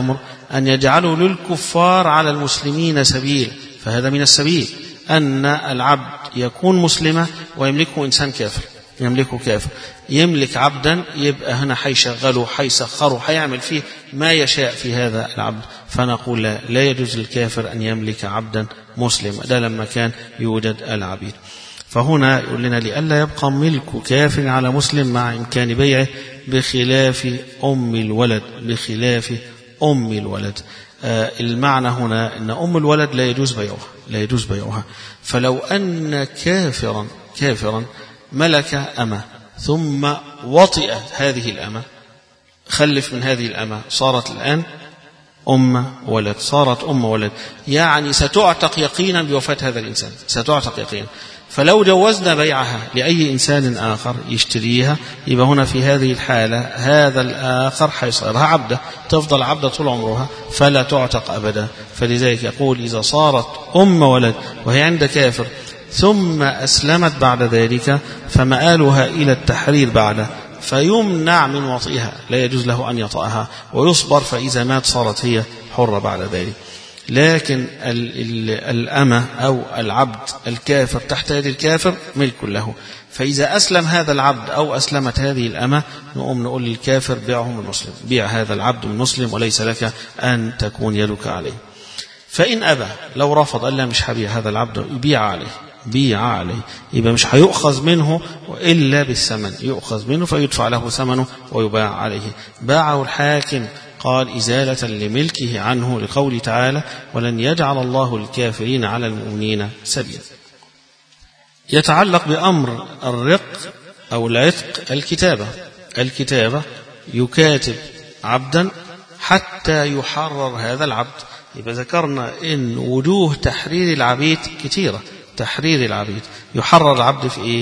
أن يجعلوا للكفار على المسلمين سبيل، فهذا من السبيل أن العبد يكون مسلما ويملكه إنسان كافر، يملكه كافر، يملك عبدا، يبقى هنا حيشغله حيسخره حيعمل فيه ما يشاء في هذا العبد. فنقول لا, لا يجوز للكافر أن يملك عبدا مسلما، ده لما كان يوجد العبيد. فهنا يقول لنا لئلا يبقى ملك كافر على مسلم مع إمكان بيعه بخلاف أم الولد، بخلاف أم الولد. آه المعنى هنا أن أم الولد لا يجوز بيعها، لا يجوز بيعها. فلو أن كافرا كافرا ملك أمة ثم وطئ هذه الأمة، خلف من هذه الأمة، صارت الآن أم ولد، صارت أم ولد، يعني ستعتق يقينا بوفاة هذا الإنسان، ستعتق يقينا. فلو جوزنا بيعها لأي إنسان آخر يشتريها، يبقى هنا في هذه الحالة هذا الآخر حيصيرها عبدة، تفضل عبدة طول عمرها فلا تعتق أبدا. فلذلك يقول إذا صارت أم ولد وهي عند كافر ثم أسلمت بعد ذلك فمآلها إلى التحرير بعده، فيمنع من وطئها، لا يجوز له أن يطأها ويصبر، فإذا مات صارت هي حرة بعد ذلك. لكن الأمة أو العبد الكافر تحت يد الكافر ملك له، فإذا أسلم هذا العبد أو أسلمت هذه الأمة نقوم نقول للكافر بيعه من مسلم، بيع هذا العبد من مسلم وليس لك أن تكون يدك عليه. فإن أبى، لو رفض قال لا مش هبيع هذا العبد، يبيع عليه، بيع عليه، يبقى مش هيؤخذ منه إلا بالثمن، يؤخذ منه فيدفع له ثمنه ويباع عليه. باعه الحاكم قال إزالة لملكه عنه، لقوله تعالى ولن يجعل الله الكافرين على المؤمنين سبيلا. يتعلق بأمر الرق أو العتق الكتابة، الكتابة يكاتب عبدا حتى يحرر هذا العبد. يبقى ذكرنا إن وجوه تحرير العبيد كثيرة، تحرير العبيد يحرر العبد في إيه؟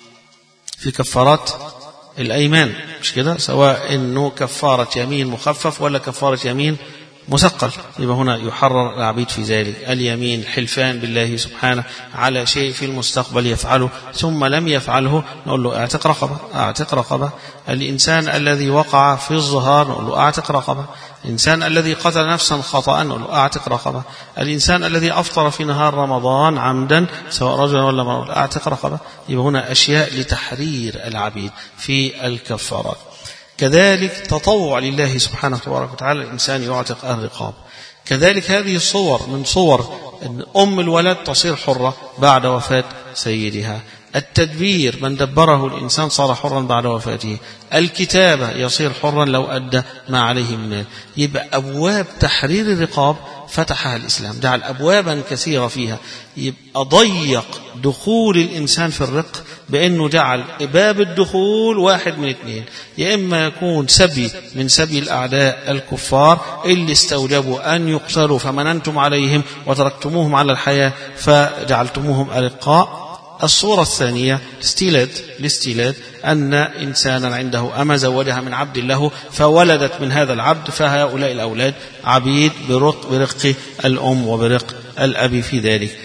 في كفارات الأيمان، مش كده؟ سواء إنه كفارة يمين مخفف ولا كفارة يمين مثقل، يبقى هنا يحرر العبيد في ذلك. اليمين الحلفان بالله سبحانه على شيء في المستقبل يفعله ثم لم يفعله نقول له اعتق رقبة، اعتق رقبة. الإنسان الذي وقع في الظهار نقول له اعتق رقبة. الإنسان الذي قتل نفسا خطأ نقول له اعتق رقبة. الإنسان الذي أفطر في نهار رمضان عمدا سواء رجل ولا امرأة اعتق رقبة. يبقى هنا أشياء لتحرير العبيد في الكفارات. كذلك تطوع لله سبحانه تبارك وتعالى الإنسان يعتق الرقاب. كذلك هذه الصور من صور أن أم الولد تصير حرة بعد وفاة سيدها. التدبير من دبره الإنسان صار حرا بعد وفاته. الكتابة يصير حرا لو أدى ما عليه من مال. يبقى أبواب تحرير الرقاب فتحها الإسلام، جعل أبوابا كثيرة فيها. يبقى ضيق دخول الإنسان في الرق بأنه جعل باب الدخول واحد من اثنين، يا إما يكون سبي من سبي الأعداء الكفار اللي استوجبوا أن يقتلوا فمننتم عليهم وتركتموهم على الحياة فجعلتموهم أرقاء. الصورة الثانية الاستيلاد، الاستيلاد أن إنسانا عنده أمة زوجها من عبد له فولدت من هذا العبد، فهؤلاء الأولاد عبيد برق, برق الأم وبرق الأب في ذلك.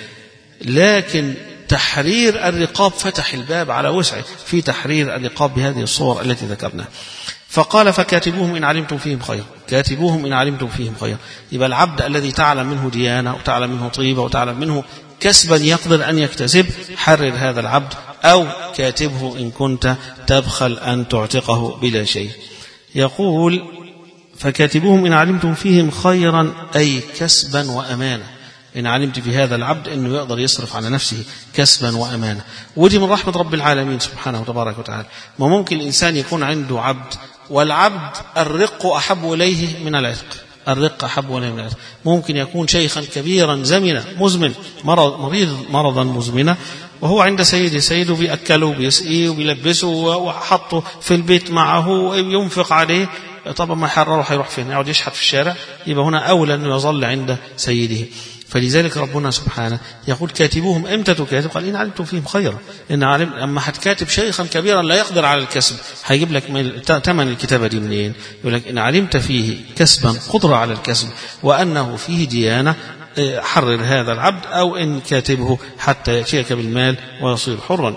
لكن تحرير الرقاب فتح الباب على وسعه في تحرير الرقاب بهذه الصور التي ذكرناها. فقال فكاتبوهم إن علمتم فيهم خير، كاتبوهم إن علمتم فيهم خير. يبقى العبد الذي تعلم منه ديانة وتعلم منه طيبة وتعلم منه كسبا يقدر أن يكتسب، حرر هذا العبد أو كاتبه إن كنت تبخل أن تعتقه بلا شيء. يقول فكاتبوهم إن علمتم فيهم خيرا أي كسبا وأمانة. إن علمت في هذا العبد أنه يقدر يصرف على نفسه كسبا وأمانة. ودي من رحمة رب العالمين سبحانه وتبارك وتعالى. ما ممكن الإنسان يكون عنده عبد والعبد الرق أحب إليه من العتق، الرق أحب إليه من العتق. ممكن يكون شيخا كبيرا زمنا مزمن مرض مريض مرضا مزمنا وهو عند سيده، سيده بيأكله وبيسقيه وبيلبسه وحطه في البيت معه وينفق عليه. طبعا ما يحرره هيروح فين؟ يقعد يشحت في الشارع. يبقى هنا أولى أنه يظل عند سيده. فلذلك ربنا سبحانه يقول كاتبوهم. امتى تكاتب؟ قال إن علمتم فيهم خيرا. إن علم أما هتكاتب شيخا كبيرا لا يقدر على الكسب، هيجيب لك ثمن الكتابة دي منين؟ يقول لك إن علمت فيه كسبا قدرة على الكسب وأنه فيه ديانة حرر هذا العبد، أو إن كاتبه حتى يأتيك بالمال ويصير حرا.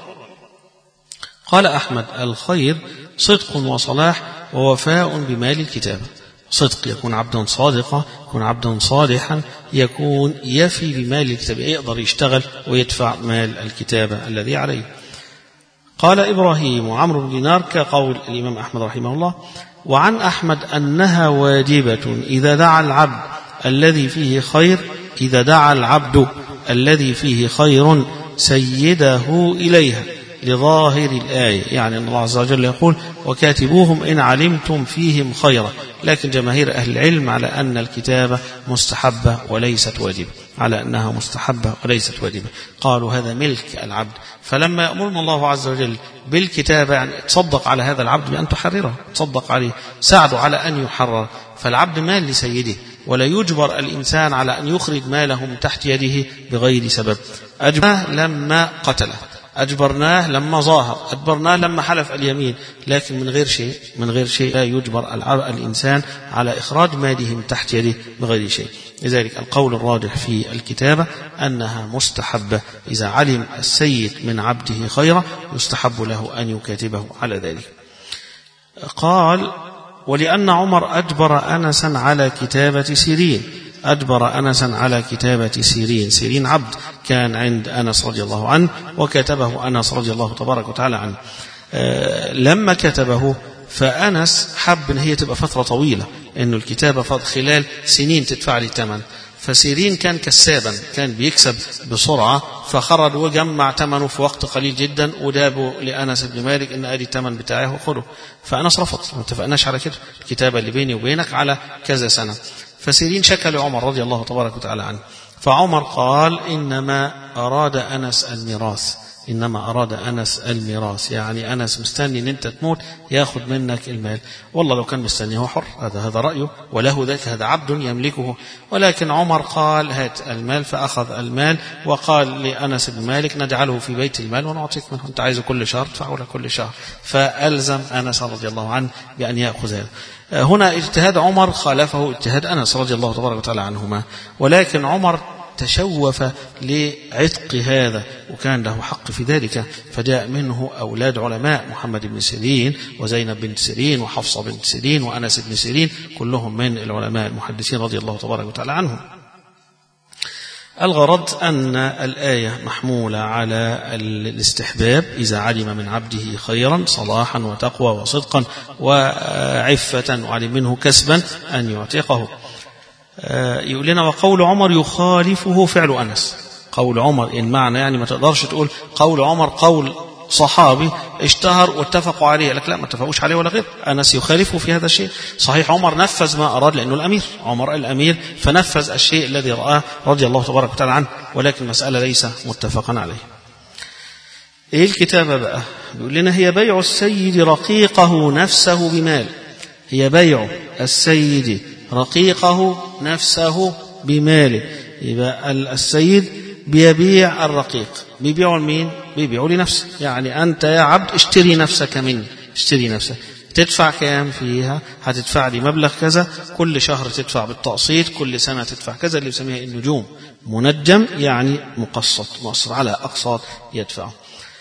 قال أحمد الخير صدق وصلاح ووفاء بمال الكتابة. صدق، يكون عبدا صادقا، يكون عبدا صالحا، يكون يفي بمال الكتابة، يقدر يشتغل ويدفع مال الكتابة الذي عليه. قال إبراهيم وعمرو بن دينار كقول الإمام أحمد رحمه الله: وعن أحمد أنها واجبة إذا دعا العبد الذي فيه خير إذا دعا العبد الذي فيه خير سيده إليها، لظاهر الآية، يعني أن الله عز وجل يقول: وكاتبوهم إن علمتم فيهم خيرا. لكن جماهير أهل العلم على أن الكتابة مستحبة وليست واجبة، على أنها مستحبة وليست واجبة. قالوا هذا ملك العبد، فلما يأمرنا الله عز وجل بالكتابة يعني تصدق على هذا العبد بأن تحرره، تصدق عليه، ساعده على أن يحرر. فالعبد مال لسيده، ولا يجبر الإنسان على أن يخرج ماله من تحت يده بغير سبب. أجبرناه لما قتله، أجبرناه لما ظاهر، أجبرناه لما حلف اليمين، لكن من غير شيء، من غير شيء لا يجبر الإنسان على إخراج ماله من تحت يده بغير شيء. لذلك القول الراجح في الكتابة أنها مستحبة، إذا علم السيد من عبده خيرا يستحب له أن يكاتبه على ذلك. قال: ولأن عمر أجبر أنسا على كتابة سيرين، أجبر أنسا على كتابة سيرين. سيرين عبد كان عند أنس رضي الله عنه، وكتبه أنس رضي الله تبارك وتعالى عنه. أه لما كتبه فأنس حب أن هي تبقى فترة طويلة، أنه الكتابة خلال سنين تدفع لي الثمن. فسيرين كان كسابا، كان بيكسب بسرعة، فخرج وجمع ثمنه في وقت قليل جدا، ودابه لأنس بن مالك إن أدي الثمن بتاعه وخده. فأنس رفض، ما اتفقناش على كده، الكتابة اللي بيني وبينك على كذا سنة. فسيرين شكى لعمر رضي الله تبارك وتعالى عنه، فعمر قال: إنما أراد أنس الميراث، إنما أراد أنس الميراث، يعني أنس مستني أن أنت تموت يأخذ منك المال. والله لو كان مستني هو حر، هذا هذا رأيه وله ذلك، هذا عبد يملكه. ولكن عمر قال: هات المال، فأخذ المال وقال لأنس بن مالك: نجعله في بيت المال ونعطيك منه، أنت عايزه كل شهر تدفعه له كل شهر. فألزم أنس رضي الله عنه بأن يأخذ هذا. هنا اجتهاد عمر خالفه اجتهاد أنس رضي الله تبارك وتعالى عنهما، ولكن عمر تشوف لعتق هذا، وكان له حق في ذلك، فجاء منه أولاد علماء: محمد بن سيرين، وزينب بن سيرين، وحفصة بن سيرين، وأنس بن سيرين، كلهم من العلماء المحدثين رضي الله تبارك وتعالى عنهم. الغرض أن الآية محمولة على الاستحباب إذا علم من عبده خيرا صلاحا وتقوى وصدقا وعفة، وعلم منه كسبا أن يعتقه. يقول لنا: وقول عمر يخالفه فعل أنس. قول عمر إن معنى يعني ما تقدرش تقول قول عمر قول صحابي اشتهر واتفقوا عليه، لك لا، ما اتفقوش عليه ولا غير. أنس يخالفه في هذا الشيء. صحيح عمر نفذ ما أراد لأنه الأمير، عمر الأمير، فنفذ الشيء الذي رآه رضي الله تبارك وتعالى عنه، ولكن المسألة ليس متفقا عليه. إيه الكتابة بقى؟ بيقول لنا: هي بيع السيد رقيقه نفسه بمال. هي بيع السيد رقيقه نفسه بماله. يبقى السيد بيبيع الرقيق، بيبيعه لمين؟ بيبيعه لنفسه. يعني أنت يا عبد اشتري نفسك مني، اشتري نفسك. تدفع كام فيها؟ هتدفع لي مبلغ كذا، كل شهر تدفع بالتقسيط، كل سنة تدفع كذا، اللي بسميها النجوم. منجم يعني مقسط، مقسط على أقساط يدفعه.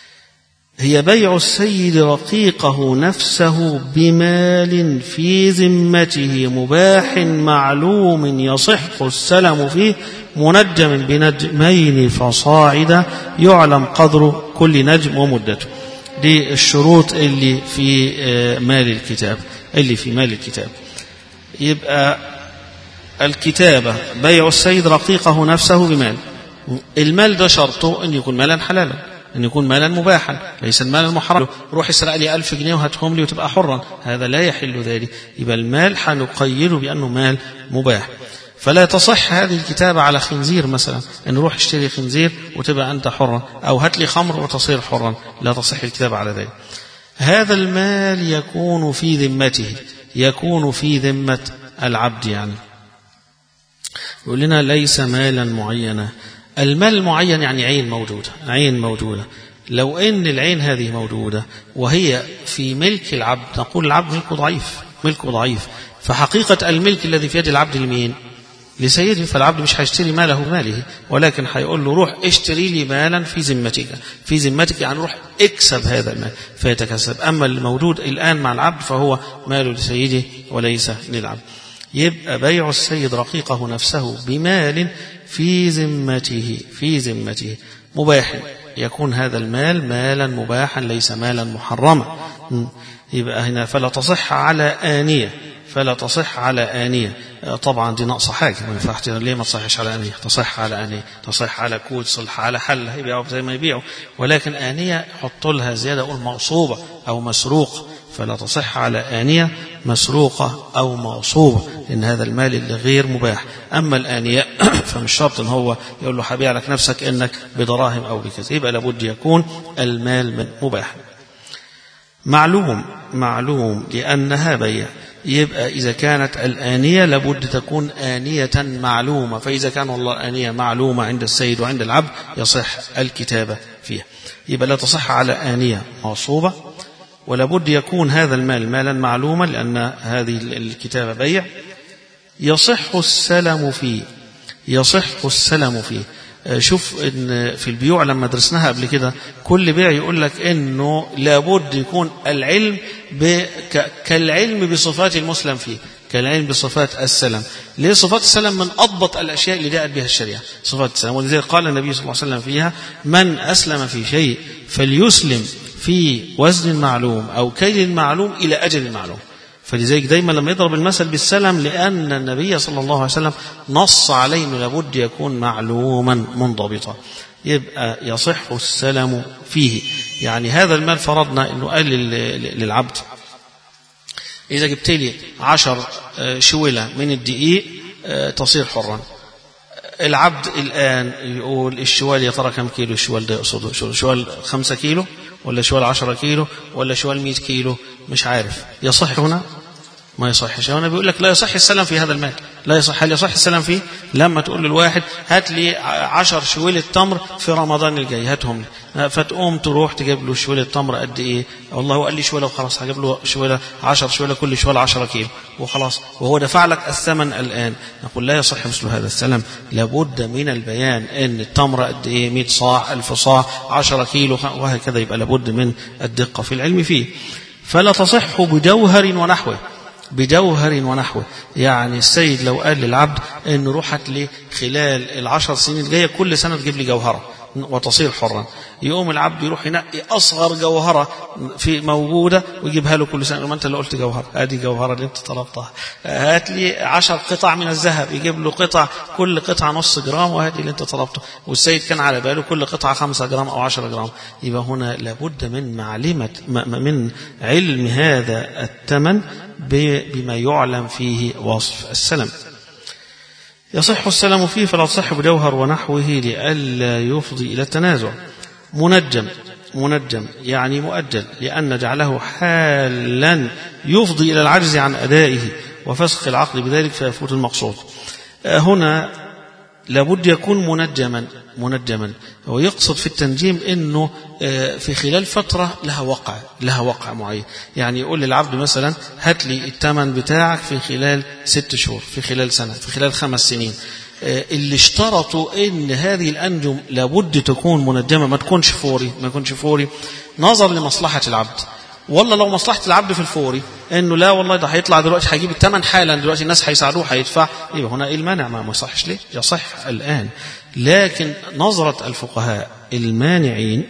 هي بيع السيد رقيقه نفسه بمال في ذمته مباح معلوم يصح السلم فيه، منجم بنجمين فصاعدا، يعلم قدر كل نجم ومدته. دي الشروط اللي في مال الكتاب، اللي في مال الكتاب. يبقى الكتابة بيع السيد رقيقه نفسه بمال. المال ده شرطه أن يكون مالا حلالا، أن يكون مالا مباحا، ليس المال المحرم. روح اسرق لي ألف جنيه وهاتهم لي وتبقى حرا، هذا لا يحل ذلك. يبقى المال حنقيده بأنه مال مباح. فلا تصح هذه الكتابة على خنزير مثلا، أن روح اشتري خنزير وتبقى أنت حرا، أو هات لي خمر وتصير حرا، لا تصح الكتابة على ذلك. هذا المال يكون في ذمته، يكون في ذمة العبد. يعني يقول لنا: ليس مالا معينا. المال المعين يعني عين موجودة، عين موجودة. لو أن العين هذه موجودة وهي في ملك العبد، نقول العبد ملكه ضعيف، ملكه ضعيف. فحقيقة الملك الذي في يد العبد لمين؟ لسيده. فالعبد مش هيشتري ماله بماله، ولكن هيقول له: روح اشتري لي مالا في ذمتك. في ذمتك يعني روح اكسب هذا المال فيتكسب. أما الموجود الآن مع العبد فهو مال لسيده وليس للعبد. يبقى بيع السيد رقيقه نفسه بمال في ذمته في ذمته مباح، يكون هذا المال مالا مباحا ليس مالا محرما. يبقى هنا فلا تصح على آنية، فلا تصح على آنية. طبعا دي ناقصة حاجة، ما ينفعش ليه ما تصحش على آنية؟ تصح على آنية، تصح على كود، تصح على حل، يبيعوا زي ما يبيعوا، ولكن آنية حطوا لها زيادة، أقول مغصوبة أو مسروق، فلا تصح على آنية مسروقة أو مغصوبة، لأن هذا المال اللي غير مباح. أما الآنية فمش شرط إن هو يقول له هبيع لك نفسك إنك بدراهم أو بكذا، يبقى لابد يكون المال من مباح. معلوم معلوم لأنها بيع، يبقى إذا كانت الآنية لابد تكون آنية معلومة، فإذا كان والله آنية معلومة عند السيد وعند العبد يصح الكتابة فيها. يبقى لا تصح على آنية مغصوبة، ولابد يكون هذا المال مالا معلوما لأن هذه الكتابة بيع. يصح السلم فيه، يصح السلم فيه. شوف إن في البيوع لما درسناها قبل كده كل بيع يقول لك إنه لابد يكون العلم كالعلم بصفات المسلم فيه، كالعلم بصفات السلم. ليه صفات السلم من أضبط الأشياء اللي جاءت بها الشريعة صفات السلم، ولذلك قال النبي صلى الله عليه وسلم فيها: من أسلم في شيء فليسلم في وزن معلوم أو كيل معلوم إلى أجل معلوم. فلذلك دايما لما يضرب المثل بالسلم لأن النبي صلى الله عليه وسلم نص عليه أنه لابد يكون معلوما منضبطا. يبقى يصح السلم فيه، يعني هذا المال فرضنا أنه قال للعبد إذا جبت لي عشر شولة من الدقيق تصير حرا. العبد الآن يقول الشوال يا ترى كم كيلو الشوال ده يقصده؟ شوال خمسة كيلو ولا شوال عشرة كيلو ولا شوال مئة كيلو؟ مش عارف. يصح هنا؟ ما يصحش. هنا بيقول لك لا يصح السلم في هذا المال، لا يصح. هل يصح السلم فيه؟ لما تقول للواحد هات لي عشر شويلة تمر في رمضان الجاي هاتهم لي، فتقوم تروح تجيب له شويلة تمر قد ايه؟ والله هو قال لي شويلة وخلاص، هجيب له شويلة عشر شويلة كل شويلة عشرة كيلو وخلاص، وهو دفع لك الثمن الآن. نقول لا يصح مثل هذا السلم، لابد من البيان ان التمر قد ايه، مئة صاع، ألف صاع، عشرة كيلو وهكذا، يبقى لابد من الدقة في العلم فيه. فلا تصح بجوهر ونحوه، بجوهر ونحوه. يعني السيد لو قال للعبد ان روحت لي خلال العشر سنين الجايه كل سنه تجيب لي جوهره وتصير حرا، يقوم العبد يروح ينقي اصغر جوهره في موجوده ويجيبها له كل سنه. ما انت اللي قلت جوهره، ادي جوهره اللي انت طلبتها، هات لي عشر قطع من الذهب، يجيب له قطع كل قطعه نص جرام وهذه اللي انت طلبته، والسيد كان على باله كل قطعه خمسة جرام او عشرة جرام. يبقى هنا لابد من معلمه من علم هذا الثمن بما يعلم فيه وصف السلم. يصح السلم فيه فلا تصح بجوهر ونحوه لئلا يفضي إلى التنازع. منجم، منجم يعني مؤجل، لأن جعله حالا يفضي إلى العجز عن أدائه وفسخ العقد بذلك فيفوت المقصود. هنا لابد يكون منجما، منجما هو يقصد في التنجيم انه في خلال فترة لها وقع، لها وقع معين. يعني يقول للعبد مثلا هات لي الثمن بتاعك في خلال ست شهور، في خلال سنة، في خلال خمس سنين. اللي اشترطوا ان هذه الانجم لابد تكون منجمة، ما تكونش فوري، ما يكونش فوري نظر لمصلحة العبد. والله لو مصلحة العبد في الفوري انه لا والله ده هيطلع دلوقتي هيجيب الثمن حالا دلوقتي الناس هيساعدوه هيدفع، يبقى هنا ايه المانع؟ ما يصحش. ليه؟ يصح الآن. لكن نظرة الفقهاء المانعين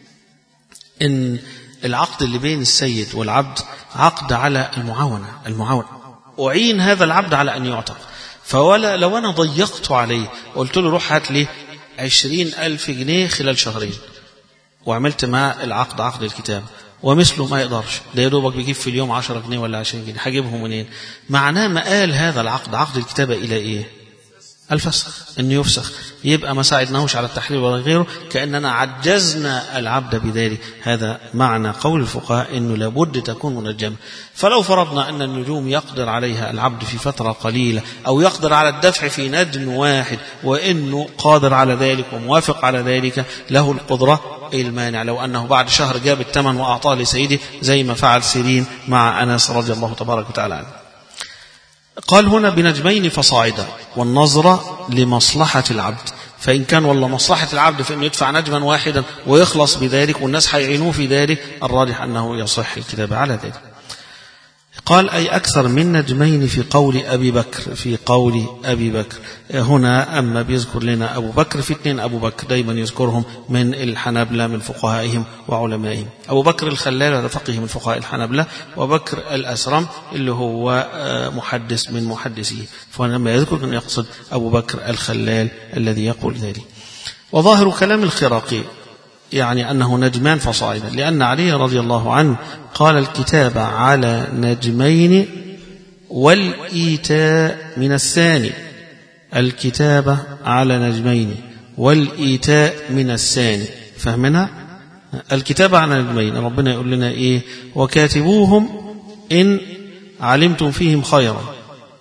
ان العقد اللي بين السيد والعبد عقد على المعاونة، المعاونة أعين هذا العبد على أن يعتق، فولا لو أنا ضيقت عليه قلت له روح هات لي عشرين ألف جنيه خلال شهرين وعملت مع العقد عقد الكتاب ومثله ما يقدرش، ده يدوبك بيجيب في اليوم عشرة جنيه ولا عشرين جنيه، هجيبهم منين؟ معناه ما قال هذا العقد عقد الكتابة إلى إيه؟ الفسخ، إنه يفسخ. يبقى ما ساعدناهوش على التحليل ولا غيره، كأننا عجزنا العبد بذلك. هذا معنى قول الفقهاء إنه لابد تكون منجمة. فلو فرضنا أن النجوم يقدر عليها العبد في فترة قليلة أو يقدر على الدفع في نجم واحد وإنه قادر على ذلك وموافق على ذلك له القدرة، المانع لو أنه بعد شهر جاب الثمن وأعطاه لسيده زي ما فعل سيرين مع أنس رضي الله تبارك وتعالى عنه. قال هنا بنجمين فصاعدا، والنظرة لمصلحة العبد، فإن كان والله مصلحة العبد فإنه يدفع نجما واحدا ويخلص بذلك والناس هيعينوه في ذلك، الراجح أنه يصح الكتابة على ذلك. قال أي أكثر من نجمين في قول أبي بكر في قول أبي بكر. هنا أما بيذكر لنا أبو بكر في اثنين أبو بكر دايما يذكرهم من الحنابلة من فقهائهم وعلمائهم. أبو بكر الخلال هذا فقيه من فقهاء الحنابلة، وبكر الأسرم اللي هو محدث من محدثيه، فلما يذكر أن يقصد أبو بكر الخلال الذي يقول ذلك. وظاهر كلام الخراقي يعني أنه نجمان فصاعدا، لأن علي رضي الله عنه قال الكتابة على نجمين والإيتاء من الثاني، الكتابة على نجمين والإيتاء من الثاني، فهمنا؟ الكتابة على نجمين ربنا يقول لنا إيه؟ وكاتبوهم إن علمتم فيهم خيرا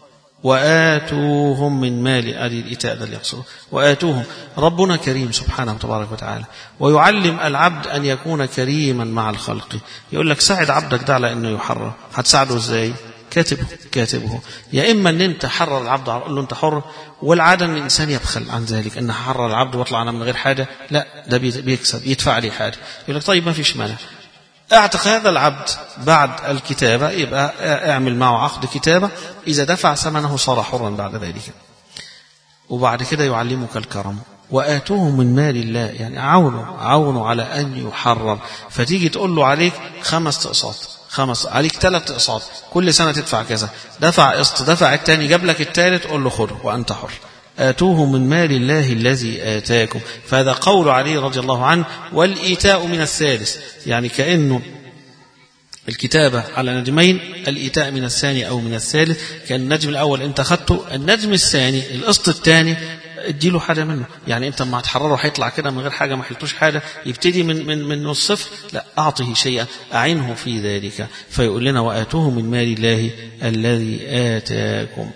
وآتوهم من مال أهل الإيتاء ذا اللي يقصده، وآتوهم. ربنا كريم سبحانه وتبارك وتعالى، ويعلم العبد أن يكون كريما مع الخلق. يقول لك ساعد عبدك ده على أنه يحرر، هتساعده إزاي؟ كاتبه كاتبه يا إما أن أنت حرر العبد قول له أنت حر، والعادة أن الإنسان يبخل عن ذلك، أن حرر العبد واطلع أنا من غير حاجة، لا ده بيكسب يدفع لي حاجة. يقول لك طيب ما فيش مانع، اعتق هذا العبد بعد الكتابة، يبقى اعمل معه عقد كتابة، إذا دفع ثمنه صار حرا بعد ذلك. وبعد كده يعلمك الكرم، وآتوه من مال الله، يعني عونه عونه على أن يحرر. فتيجي تقول له عليك خمس تقساط، خمس عليك ثلاث اقساط، كل سنة تدفع كذا، دفع قسط، دفع الثاني، جاب لك الثالث، قول له خده وأنت حر. آتوه من مال الله الذي آتاكم، فهذا قول علي رضي الله عنه. والإيتاء من الثالث، يعني كأنه الكتابة على نجمين، الإيتاء من الثاني أو من الثالث. كان النجم الأول أنت أخذته، النجم الثاني القسط الثاني اديله حاجة منه، يعني أنت ما هتحرره هيطلع كده من غير حاجة، ما حلتوش حاجة يبتدي من من من الصفر، لا أعطه شيئا أعنه في ذلك. فيقول لنا وآتوه من مال الله الذي آتاكم.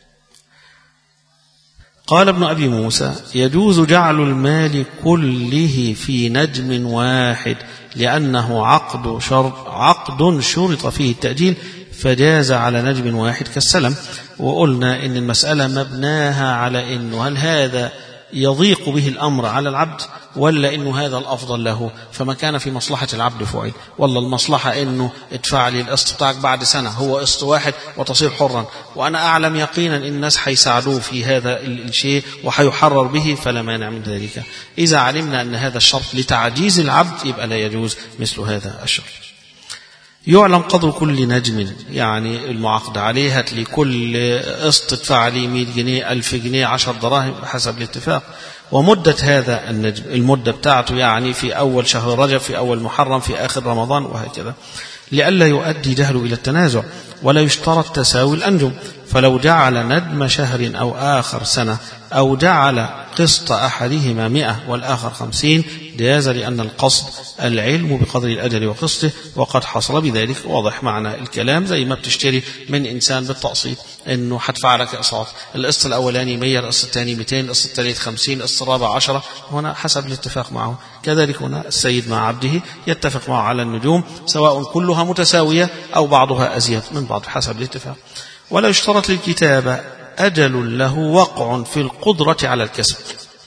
قال ابن أبي موسى يجوز جعل المال كله في نجم واحد لأنه عقد شرط عقد شرط فيه التأجيل، فجاز على نجم واحد كالسلم. وقلنا إن المسألة مبناها على إنه هل هذا يضيق به الأمر على العبد ولا إنه هذا الأفضل له، فما كان في مصلحة العبد فعل. والله المصلحة إنه ادفع لي القسط بتاعك بعد سنة، هو قسط واحد وتصير حرا، وأنا أعلم يقينا إن الناس حيساعدوه في هذا الشيء وحيحرر به، فلا مانع من ذلك. إذا علمنا أن هذا الشرط لتعجيز العبد يبقى لا يجوز مثل هذا الشرط. يعلم قدر كل نجم، يعني المعاقدة عليه هات لي كل قسط تدفع لي مئة جنيه، ألف جنيه، عشر دراهم حسب الاتفاق. ومدة هذا النجم المدة بتاعته يعني في أول شهر رجب، في أول محرم، في آخر رمضان، وهكذا، لئلا يؤدي جهله إلى التنازع. ولا يشترط تساوي الأنجم، فلو جعل ندم شهر أو آخر سنة، أو جعل قسط أحدهما مئة والآخر خمسين، جاز، لأن القصد العلم بقدر الأجل وقسطه، وقد حصل بذلك. واضح معنى الكلام، زي ما بتشتري من إنسان بالتقسيط إنه حدفع لك أقساط، القسط الأولاني مية، القسط الثاني مئتين، القسط الثالث خمسين، القسط الرابع عشرة، هنا حسب الاتفاق معه. كذلك هنا السيد مع عبده يتفق معه على النجوم، سواء كلها متساوية أو بعضها أزيد من بعض حسب الاتفاق. ولا يشترط للكتابة أجل له وقع في القدرة على الكسب،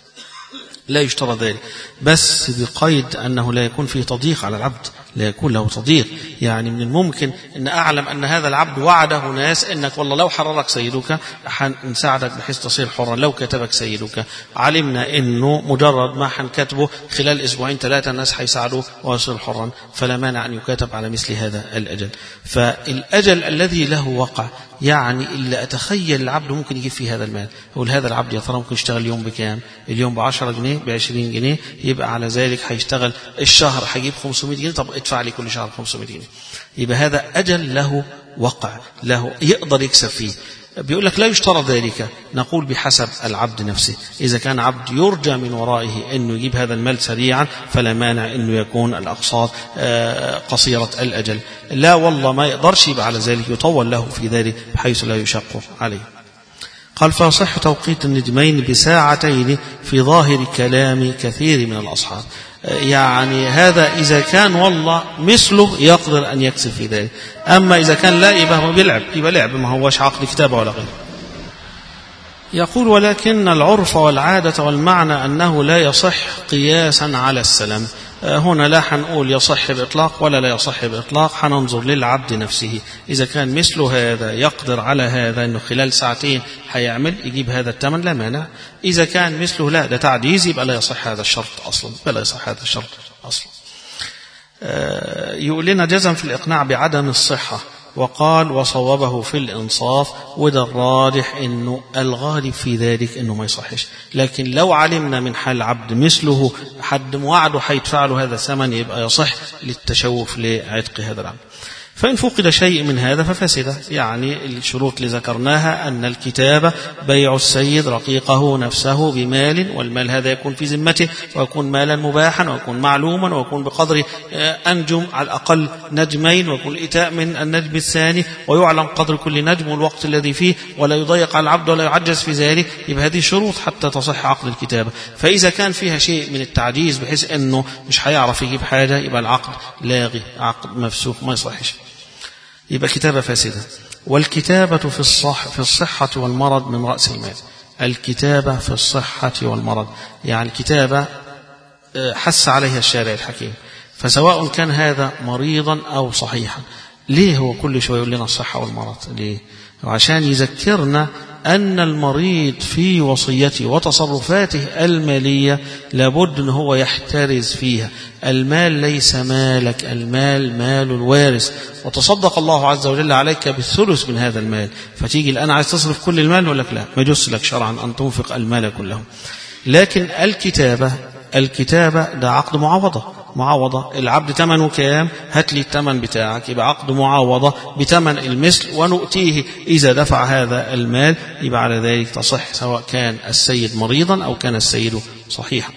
لا يشترط ذلك، بس بقيد أنه لا يكون فيه تضييق على العبد، لا يكون له تضييق. يعني من الممكن أن أعلم أن هذا العبد وعده ناس أنك والله لو حررك سيدك حنساعدك بحيث تصير حرا، لو كتبك سيدك علمنا أنه مجرد ما حنكتبه خلال أسبوعين ثلاثة الناس حيساعدوه ويصير حرا، فلا مانع أن يكاتب على مثل هذا الأجل. فالأجل الذي له وقع، يعني إلا أتخيل العبد ممكن يجيب فيه هذا المال، يقول هذا العبد يا ترى ممكن يشتغل اليوم بكام؟ اليوم بعشرة جنيه، بعشرين جنيه، يبقى على ذلك هيشتغل الشهر هيجيب خمسمائة جنيه، طب ادفع لي كل شهر خمسمائة جنيه. يبقى هذا أجل له وقع، له يقدر يكسب فيه. بيقول لك لا يشترط ذلك، نقول بحسب العبد نفسه. إذا كان عبد يرجى من ورائه أنه يجيب هذا المال سريعا، فلا مانع أنه يكون الأقساط قصيرة الأجل. لا والله ما يقدرش، يبقى على ذلك يطول له في ذلك بحيث لا يشق عليه. قال فصح توقيت النجمين بساعتين في ظاهر كلام كثير من الأصحاب. يعني هذا إذا كان والله مثله يقدر أن يكسب في ذلك، أما إذا كان لا يبقى هو بيلعب، يبقى لعب، ما هوش عقد كتابة ولا غيره. يقول ولكن العرف والعادة والمعنى أنه لا يصح قياسا على السلم. هنا لا حنقول يصح بإطلاق ولا لا يصح بإطلاق، حننظر للعبد نفسه. إذا كان مثله هذا يقدر على هذا أنه خلال ساعتين هيعمل يجيب هذا الثمن لا مانع. إذا كان مثله لا ده تعجيز يبقى لا يصح هذا الشرط أصلا، فلا يصح هذا الشرط أصلا. يقول لنا جزم في الإقناع بعدم الصحة، وقال وصوبه في الإنصاف، وده الراجح إنه الغالب في ذلك إنه ما يصحش. لكن لو علمنا من حال عبد مثله حد وعده حيدفع له هذا الثمن يبقى يصح للتشوف لعتق هذا العبد. فإن فقد شيء من هذا ففسد. يعني الشروط اللي ذكرناها أن الكتابة بيع السيد رقيقه نفسه بمال، والمال هذا يكون في ذمته ويكون مالا مباحا ويكون معلوما ويكون بقدر أنجم على الأقل نجمين، ويكون الإتاء من النجم الثاني، ويعلم قدر كل نجم والوقت الذي فيه، ولا يضيق على العبد ولا يعجز في ذلك. يبقى هذه شروط حتى تصح عقد الكتابة. فإذا كان فيها شيء من التعجيز بحيث أنه مش هيعرف يجيب حاجة يبقى العقد لاغي، عقد مفسوخ ما يصحش، يبقى كتابة فاسدة. والكتابة في الصح في الصحة والمرض من رأس المال. الكتابة في الصحة والمرض يعني كتابة حس عليها الشارع الحكيم، فسواء كان هذا مريضا أو صحيحا. ليه هو كل شوية يقول لنا الصحة والمرض؟ ليه؟ عشان يذكرنا أن المريض في وصيته وتصرفاته المالية لابد أن هو يحترز فيها. المال ليس مالك، المال مال الوارث، وتصدق الله عز وجل عليك بالثلث من هذا المال. فتيجي الآن عايز تصرف كل المال يقول لك لا، ما يجوز لك شرعا أن تنفق المال كله. لكن الكتابة الكتابة ده عقد معاوضة معاوضة العبد ثمنه كام؟ هات لي الثمن بتاعك، يبقى عقد معاوضة بثمن المثل ونؤتيه إذا دفع هذا المال. يبقى على ذلك تصح سواء كان السيد مريضا أو كان السيد صحيحا.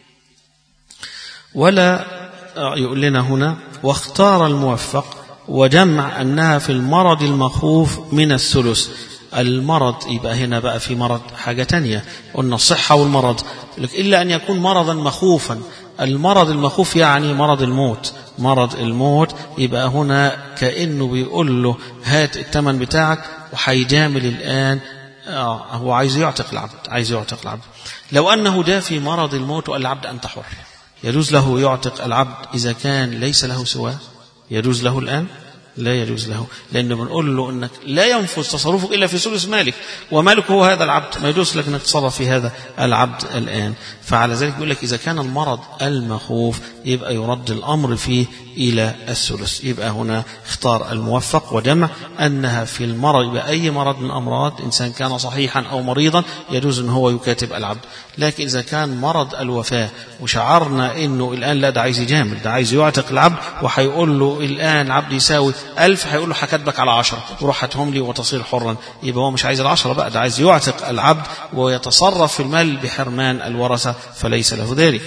ولا يقول لنا هنا واختار الموفق وجمع أنها في المرض المخوف من الثلث. المرض يبقى هنا بقى في مرض حاجة تانية، قلنا الصحة والمرض، إلا أن يكون مرضا مخوفا. المرض المخوف يعني مرض الموت، مرض الموت. يبقى هنا كأنه بيقول له هات الثمن بتاعك، وحيجامل الآن آه هو عايز يعتق العبد، عايز يعتق العبد. لو أنه جاء في مرض الموت وقال العبد أنت حر، يجوز له يعتق العبد إذا كان ليس له سواه؟ يجوز له الآن؟ لا يجوز له، لأنه بنقول له أنك لا ينفذ تصرفك إلا في ثلث مالك، ومالك هو هذا العبد، ما يجوز لك أنك تتصرف في هذا العبد الآن. فعلى ذلك يقول لك إذا كان المرض المخوف يبقى يرد الأمر فيه إلى الثلث. يبقى هنا اختار الموفق وجمع أنها في المرض، يبقى أي مرض من أمراض إنسان كان صحيحا أو مريضا يجوز أن هو يكاتب العبد. لكن إذا كان مرض الوفاة وشعرنا أنه الآن لا ده عايز يجامل، ده عايز يعتق العبد، وحيقول له الآن عبد يساوي ألف، هيقول له حكتبك على عشرة وروح هاتهم لي وتصير حرا، يبقى هو مش عايز العشرة بقى، ده عايز يعتق العبد ويتصرف في المال بحرمان الورثة، فليس له ذلك.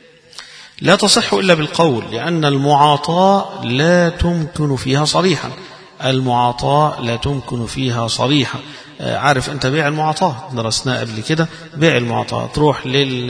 لا تصح إلا بالقول، لأن المعاطاة لا تمكن فيها صريحا. المعاطاة لا تمكن فيها صريحا. عارف أنت بيع المعاطاة، درسناه قبل كده. بيع المعاطاة تروح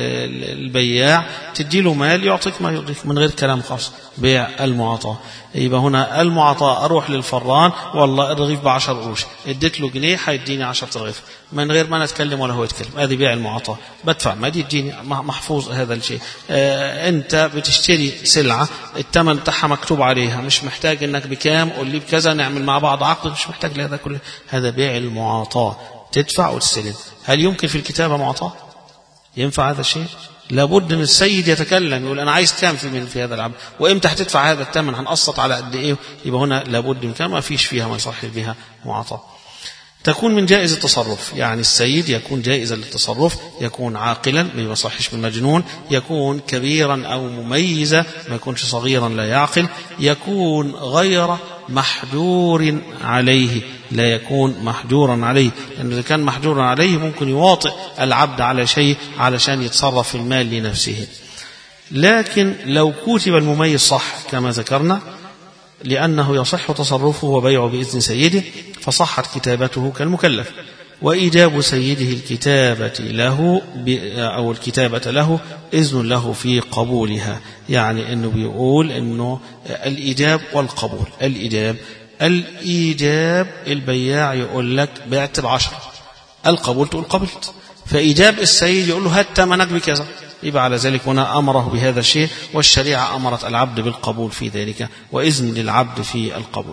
للبياع تديله مال يعطيك ما يعطيك من غير كلام خاص، بيع المعاطاة. يبقى هنا المعاطاة أروح للفران والله الرغيف بعشر قروش، اديت له جنيه هيديني عشرة رغيف من غير ما نتكلم ولا هو يتكلم. هذه بيع المعاطاة، بدفع ما دي تجيني محفوظ هذا الشيء. آه أنت بتشتري سلعة الثمن بتاعها مكتوب عليها، مش محتاج أنك بكام قول لي بكذا نعمل مع بعض عقد، مش محتاج لهذا كله. هذا بيع المعاطاة، تدفع وتستلم. هل يمكن في الكتابة معاطاة؟ ينفع هذا الشيء؟ لابد ان السيد يتكلم يقول انا عايز كام في في هذا العبد، وامتى هتدفع هذا الثمن، هنقسط على قد ايه. يبقى هنا لابد من كلام ما فيش فيها ما يصح بها معاطاه. تكون من جائز التصرف، يعني السيد يكون جائز للتصرف، يكون عاقلا ما يصحش بالمجنون، يكون كبيرا او مميزا ما يكونش صغيرا لا يعقل، يكون غير محجور عليه، لا يكون محجورا عليه، لأنه إذا كان محجورا عليه ممكن يواطئ العبد على شيء علشان يتصرف في المال لنفسه. لكن لو كتب المميز صح كما ذكرنا، لأنه يصح تصرفه وبيعه بإذن سيده، فصحت كتابته كالمكلف. وإيجاب سيده الكتابة له أو الكتابة له إذن له في قبولها، يعني أنه بيقول أنه الإيجاب والقبول. الإيجاب الإيجاب البياع يقول لك بعت بعشرة، القبول تقول قبلت. فإيجاب السيد يقول له هات ثمنك بكذا، يبقى على ذلك هنا أمره بهذا الشيء، والشريعة أمرت العبد بالقبول في ذلك وإذن للعبد في القبول.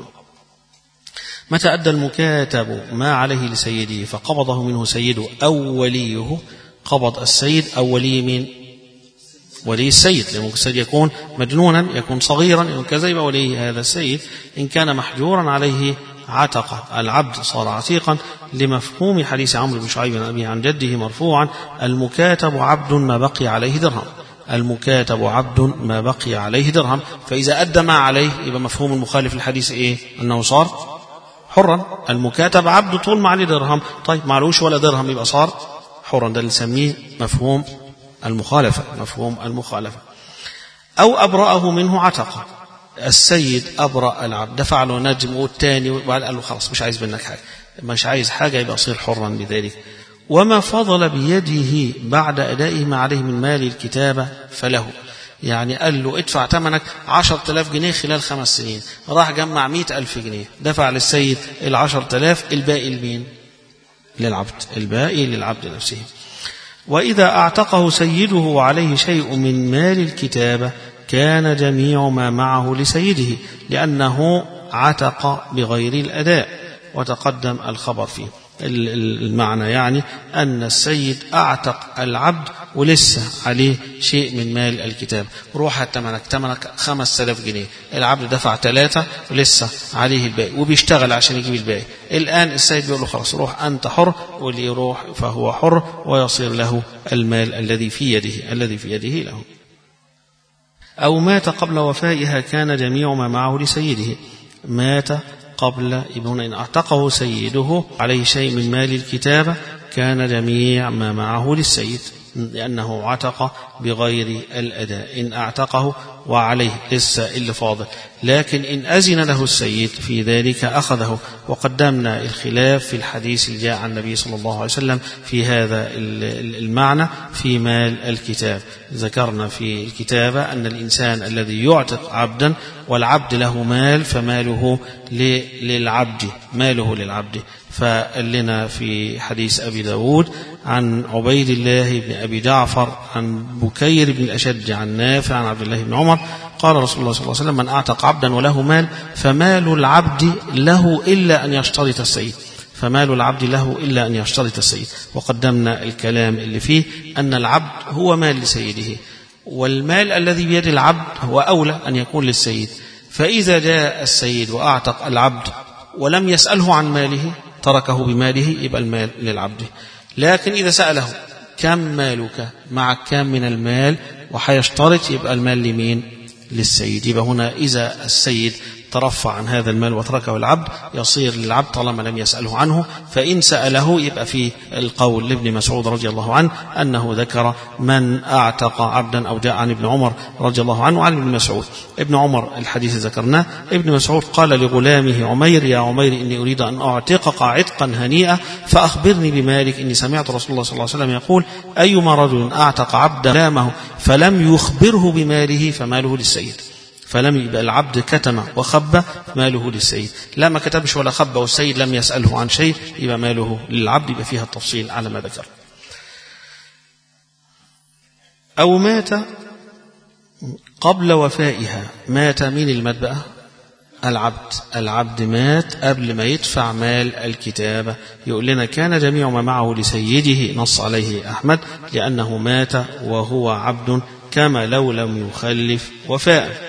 متى أدى المكاتب ما عليه لسيده فقبضه منه سيده أو وليه، قبض السيد أو ولي من ولي السيد، لأن السيد يكون مجنونا، يكون صغيرا، يكون كذا، يبقى ولي هذا السيد. إن كان محجورا عليه عتق العبد صار عتيقا، لمفهوم حديث عمرو بن شعيب عن أبيه عن جده مرفوعا: المكاتب عبد ما بقي عليه درهم. المكاتب عبد ما بقي عليه درهم. فإذا أدى ما عليه يبقى مفهوم المخالف الحديث إيه؟ أنه صار حرا. المكاتب عبد طول ما عليه درهم، طيب معلوش ولا درهم يبقى صار حرا. ده اللي نسميه مفهوم المخالفة، مفهوم المخالفة. أو أبرأه منه عتق، السيد أبرأ العبد، دفع له نجم والتاني وقال له خلاص مش عايز منك حاجة، مش عايز حاجة، يبقى صير حرا بذلك. وما فضل بيده بعد أدائه ما عليه من مال الكتابة فله، يعني قال له ادفع ثمنك عشرة آلاف جنيه خلال خمس سنين، راح جمع مئة ألف جنيه، دفع للسيد العشرة آلاف، الباقي لمين؟ للعبد، الباقي للعبد نفسه. وإذا أعتقه سيده وعليه شيء من مال الكتابة كان جميع ما معه لسيده، لأنه عتق بغير الأداء، وتقدم الخبر فيه. المعنى يعني أن السيد أعتق العبد ولسه عليه شيء من مال الكتاب، روح تمنك تمنك خمس آلاف جنيه، العبد دفع ثلاثة ولسه عليه الباقي وبيشتغل عشان يجيب الباقي. الآن السيد بيقول له خلاص روح أنت حر، واللي يروح فهو حر ويصير له المال الذي في يده الذي في يده له. أو مات قبل وفائها كان جميع ما معه لسيده. مات قبل ابن إن أعتقه سيده عليه شيء من مال الكتابة كان جميع ما معه للسيد، لأنه عتق بغير الأداء. إن أعتقه وعليه لسه اللي فاضل، لكن إن أذن له السيد في ذلك أخذه. وقدمنا الخلاف في الحديث اللي جاء عن النبي صلى الله عليه وسلم في هذا المعنى في مال الكتاب. ذكرنا في الكتابة أن الإنسان الذي يعتق عبدا والعبد له مال فماله للعبد، ماله للعبد. فقال لنا في حديث أبي داود عن عبيد الله بن أبي جعفر عن بكير بن الأشج عن نافع عن عبد الله بن عمر قال رسول الله صلى الله عليه وسلم: من أعتق عبدا وله مال فمال العبد له إلا أن يشترط السيد، فمال العبد له إلا أن يشترط السيد. وقدمنا الكلام اللي فيه أن العبد هو مال لسيده، والمال الذي بيد العبد هو أولى أن يكون للسيد. فإذا جاء السيد وأعتق العبد ولم يسأله عن ماله تركه بماله، يبقى المال للعبد. لكن إذا سأله كم مالك مع كم من المال وحيشترط، يبقى المال لمين؟ للسيد. يبقى هنا إذا السيد ترفع عن هذا المال وتركه العبد يصير للعبد طالما لم يسأله عنه. فإن سأله يبقى في القول لابن مسعود رضي الله عنه أنه ذكر من أعتق عبدا، أو جاء عن ابن عمر رضي الله عنه وعن ابن مسعود. ابن عمر الحديث ذكرناه، ابن مسعود قال لغلامه عمير: يا عمير إني أريد أن أعتقك عتقا هنيئا فأخبرني بمالك، إني سمعت رسول الله صلى الله عليه وسلم يقول: أيما رجل أعتق عبدا غلامه فلم يخبره بماله فماله للسيد. فلم يبقى العبد كتم وخبى ماله للسيد، لا ما كتبش ولا خبى والسيد لم يسأله عن شيء، يبقى ماله للعبد. يبقى فيها التفصيل على ما ذكر. أو مات قبل وفائها. مات مين المات بقى؟ العبد. العبد مات قبل ما يدفع مال الكتابة. يقول لنا: كان جميع ما معه لسيده، نص عليه أحمد، لأنه مات وهو عبد كما لو لم يخلف وفاء.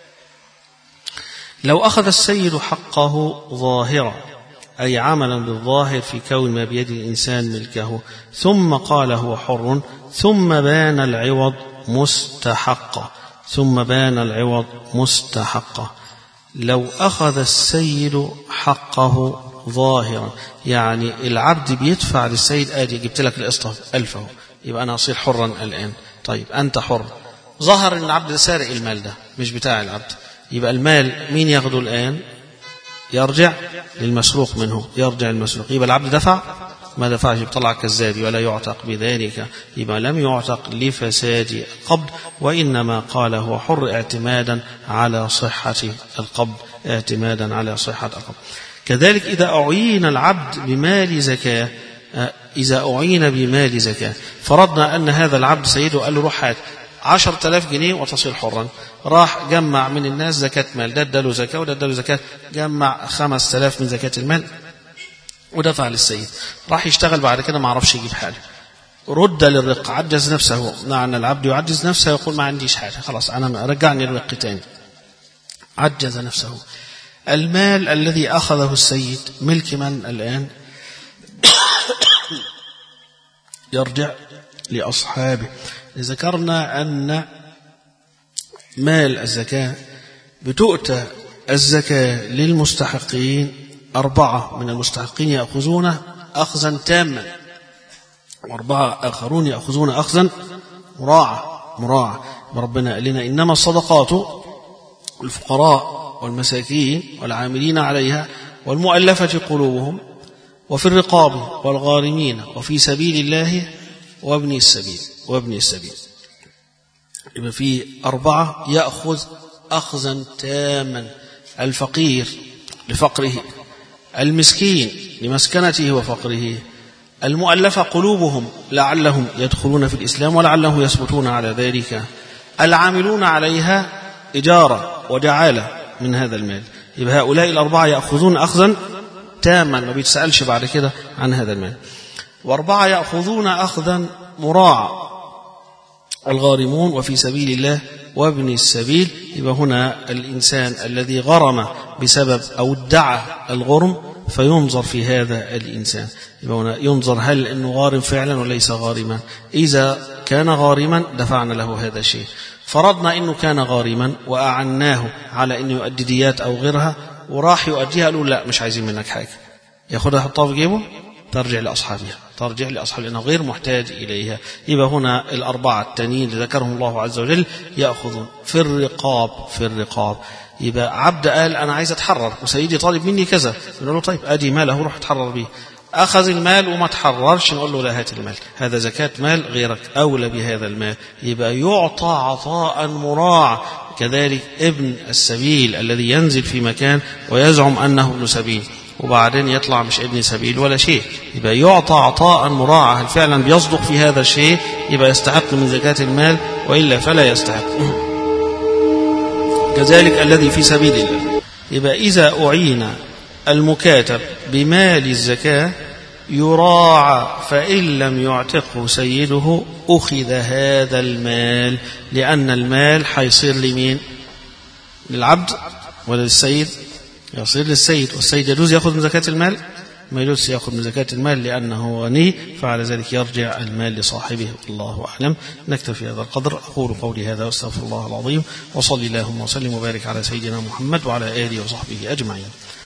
لو أخذ السيد حقه ظاهرا، أي عملا بالظاهر في كون ما بيد الإنسان ملكه، ثم قال هو حر، ثم بان العوض مستحقا، ثم بان العوض مستحقا. لو أخذ السيد حقه ظاهرا، يعني العبد بيدفع للسيد: آدي جبت لك القسط ألف، يبقى أنا أصير حرا الآن. طيب أنت حر. ظهر أن العبد سارق المال ده مش بتاع العبد، يبقى المال مين ياخده الآن؟ يرجع للمسروق منه، يرجع المسروق. يبقى العبد دفع؟ ما دفعش، بطلع كذاب ولا يعتق بذلك. يبقى لم يعتق لفساد القبض، وإنما قال هو حر اعتمادا على صحة القبض، اعتمادا على صحة القبض. كذلك إذا أعين العبد بمال زكاة إذا أعين بمال زكاة، فرضنا أن هذا العبد سيده قال له روح هات عشرة آلاف جنيه وتصير حرا، راح جمع من الناس زكاة مال، ده اداله زكاة وده اداله زكاة، جمع خمسة آلاف من زكاة المال ودفع للسيد، راح يشتغل بعد كده ما عرفش يجيب حاجة، رد للرق، عجز نفسه، معنى العبد يعجز نفسه يقول ما عنديش حاجة خلاص أنا رجعني الرق تاني، عجز نفسه. المال الذي أخذه السيد ملك من الآن؟ يرجع لأصحابه. ذكرنا أن مال الزكاة بتؤتى الزكاة للمستحقين، أربعة من المستحقين يأخذون أخذا تاما، وأربعة آخرون يأخذون أخذا مراعى مراعى. ربنا قال لنا إنما الصدقات الفقراء والمساكين والعاملين عليها والمؤلفة قلوبهم وفي الرقاب والغارمين وفي سبيل الله وابن السبيل وابن السبيل. يبقى في أربعة يأخذ أخذا تاما: الفقير لفقره، المسكين لمسكنته وفقره، المؤلفة قلوبهم لعلهم يدخلون في الإسلام ولعلهم يثبتون على ذلك، العاملون عليها إجارة ودعالة من هذا المال. يبقى هؤلاء الأربعة يأخذون أخذا تاما ما بيتسألش بعد كده عن هذا المال. وأربعة يأخذون أخذا مراعى: الغارمون وفي سبيل الله وابن السبيل. يبقى هنا الإنسان الذي غرم بسبب أو ادعى الغرم فينظر في هذا الإنسان، يبقى هنا ينظر هل أنه غارم فعلا وليس غارما. إذا كان غارما دفعنا له هذا الشيء. فرضنا أنه كان غارما وأعناه على أنه يؤدي ديات أو غيرها وراح يؤديها، قالوا لا مش عايزين منك حاجة، يأخذها يحطها في جيبه، ترجع لأصحابها ترجع لأصحاب لأنه غير محتاج إليها. يبقى هنا الأربعة التانيين اللي ذكرهم الله عز وجل يأخذون. في الرقاب في الرقاب يبقى عبد قال أنا عايز أتحرر وسيدي طالب مني كذا، نقول له طيب أدي ماله روح اتحرر به، أخذ المال وما تحررش نقول له لا هات المال، هذا زكاة مال، غيرك أولى بهذا المال، يبقى يعطى عطاء مراعى. كذلك ابن السبيل الذي ينزل في مكان ويزعم أنه ابن سبيل وبعدين يطلع مش ابن سبيل ولا شيء، يبقى يعطى عطاء مراعى، هل فعلا بيصدق في هذا الشيء يبقى يستحق من زكاة المال وإلا فلا يستحق. كذلك الذي في سبيل الله، يبقى إذا أعين المكاتب بمال الزكاة يراعى، فإن لم يعتقه سيده أخذ هذا المال، لأن المال حيصير لمين؟ للعبد ولا للسيد؟ يصير للسيد، والسيد يجوز يأخذ من زكاة المال؟ ما يجوز يأخذ من زكاة المال لأنه غني، فعلى ذلك يرجع المال لصاحبه. الله أعلم. نكتفي هذا القدر. أقول قولي هذا واستغفر الله العظيم، وصلي اللهم وسلم وبارك على سيدنا محمد وعلى آله وصحبه أجمعين.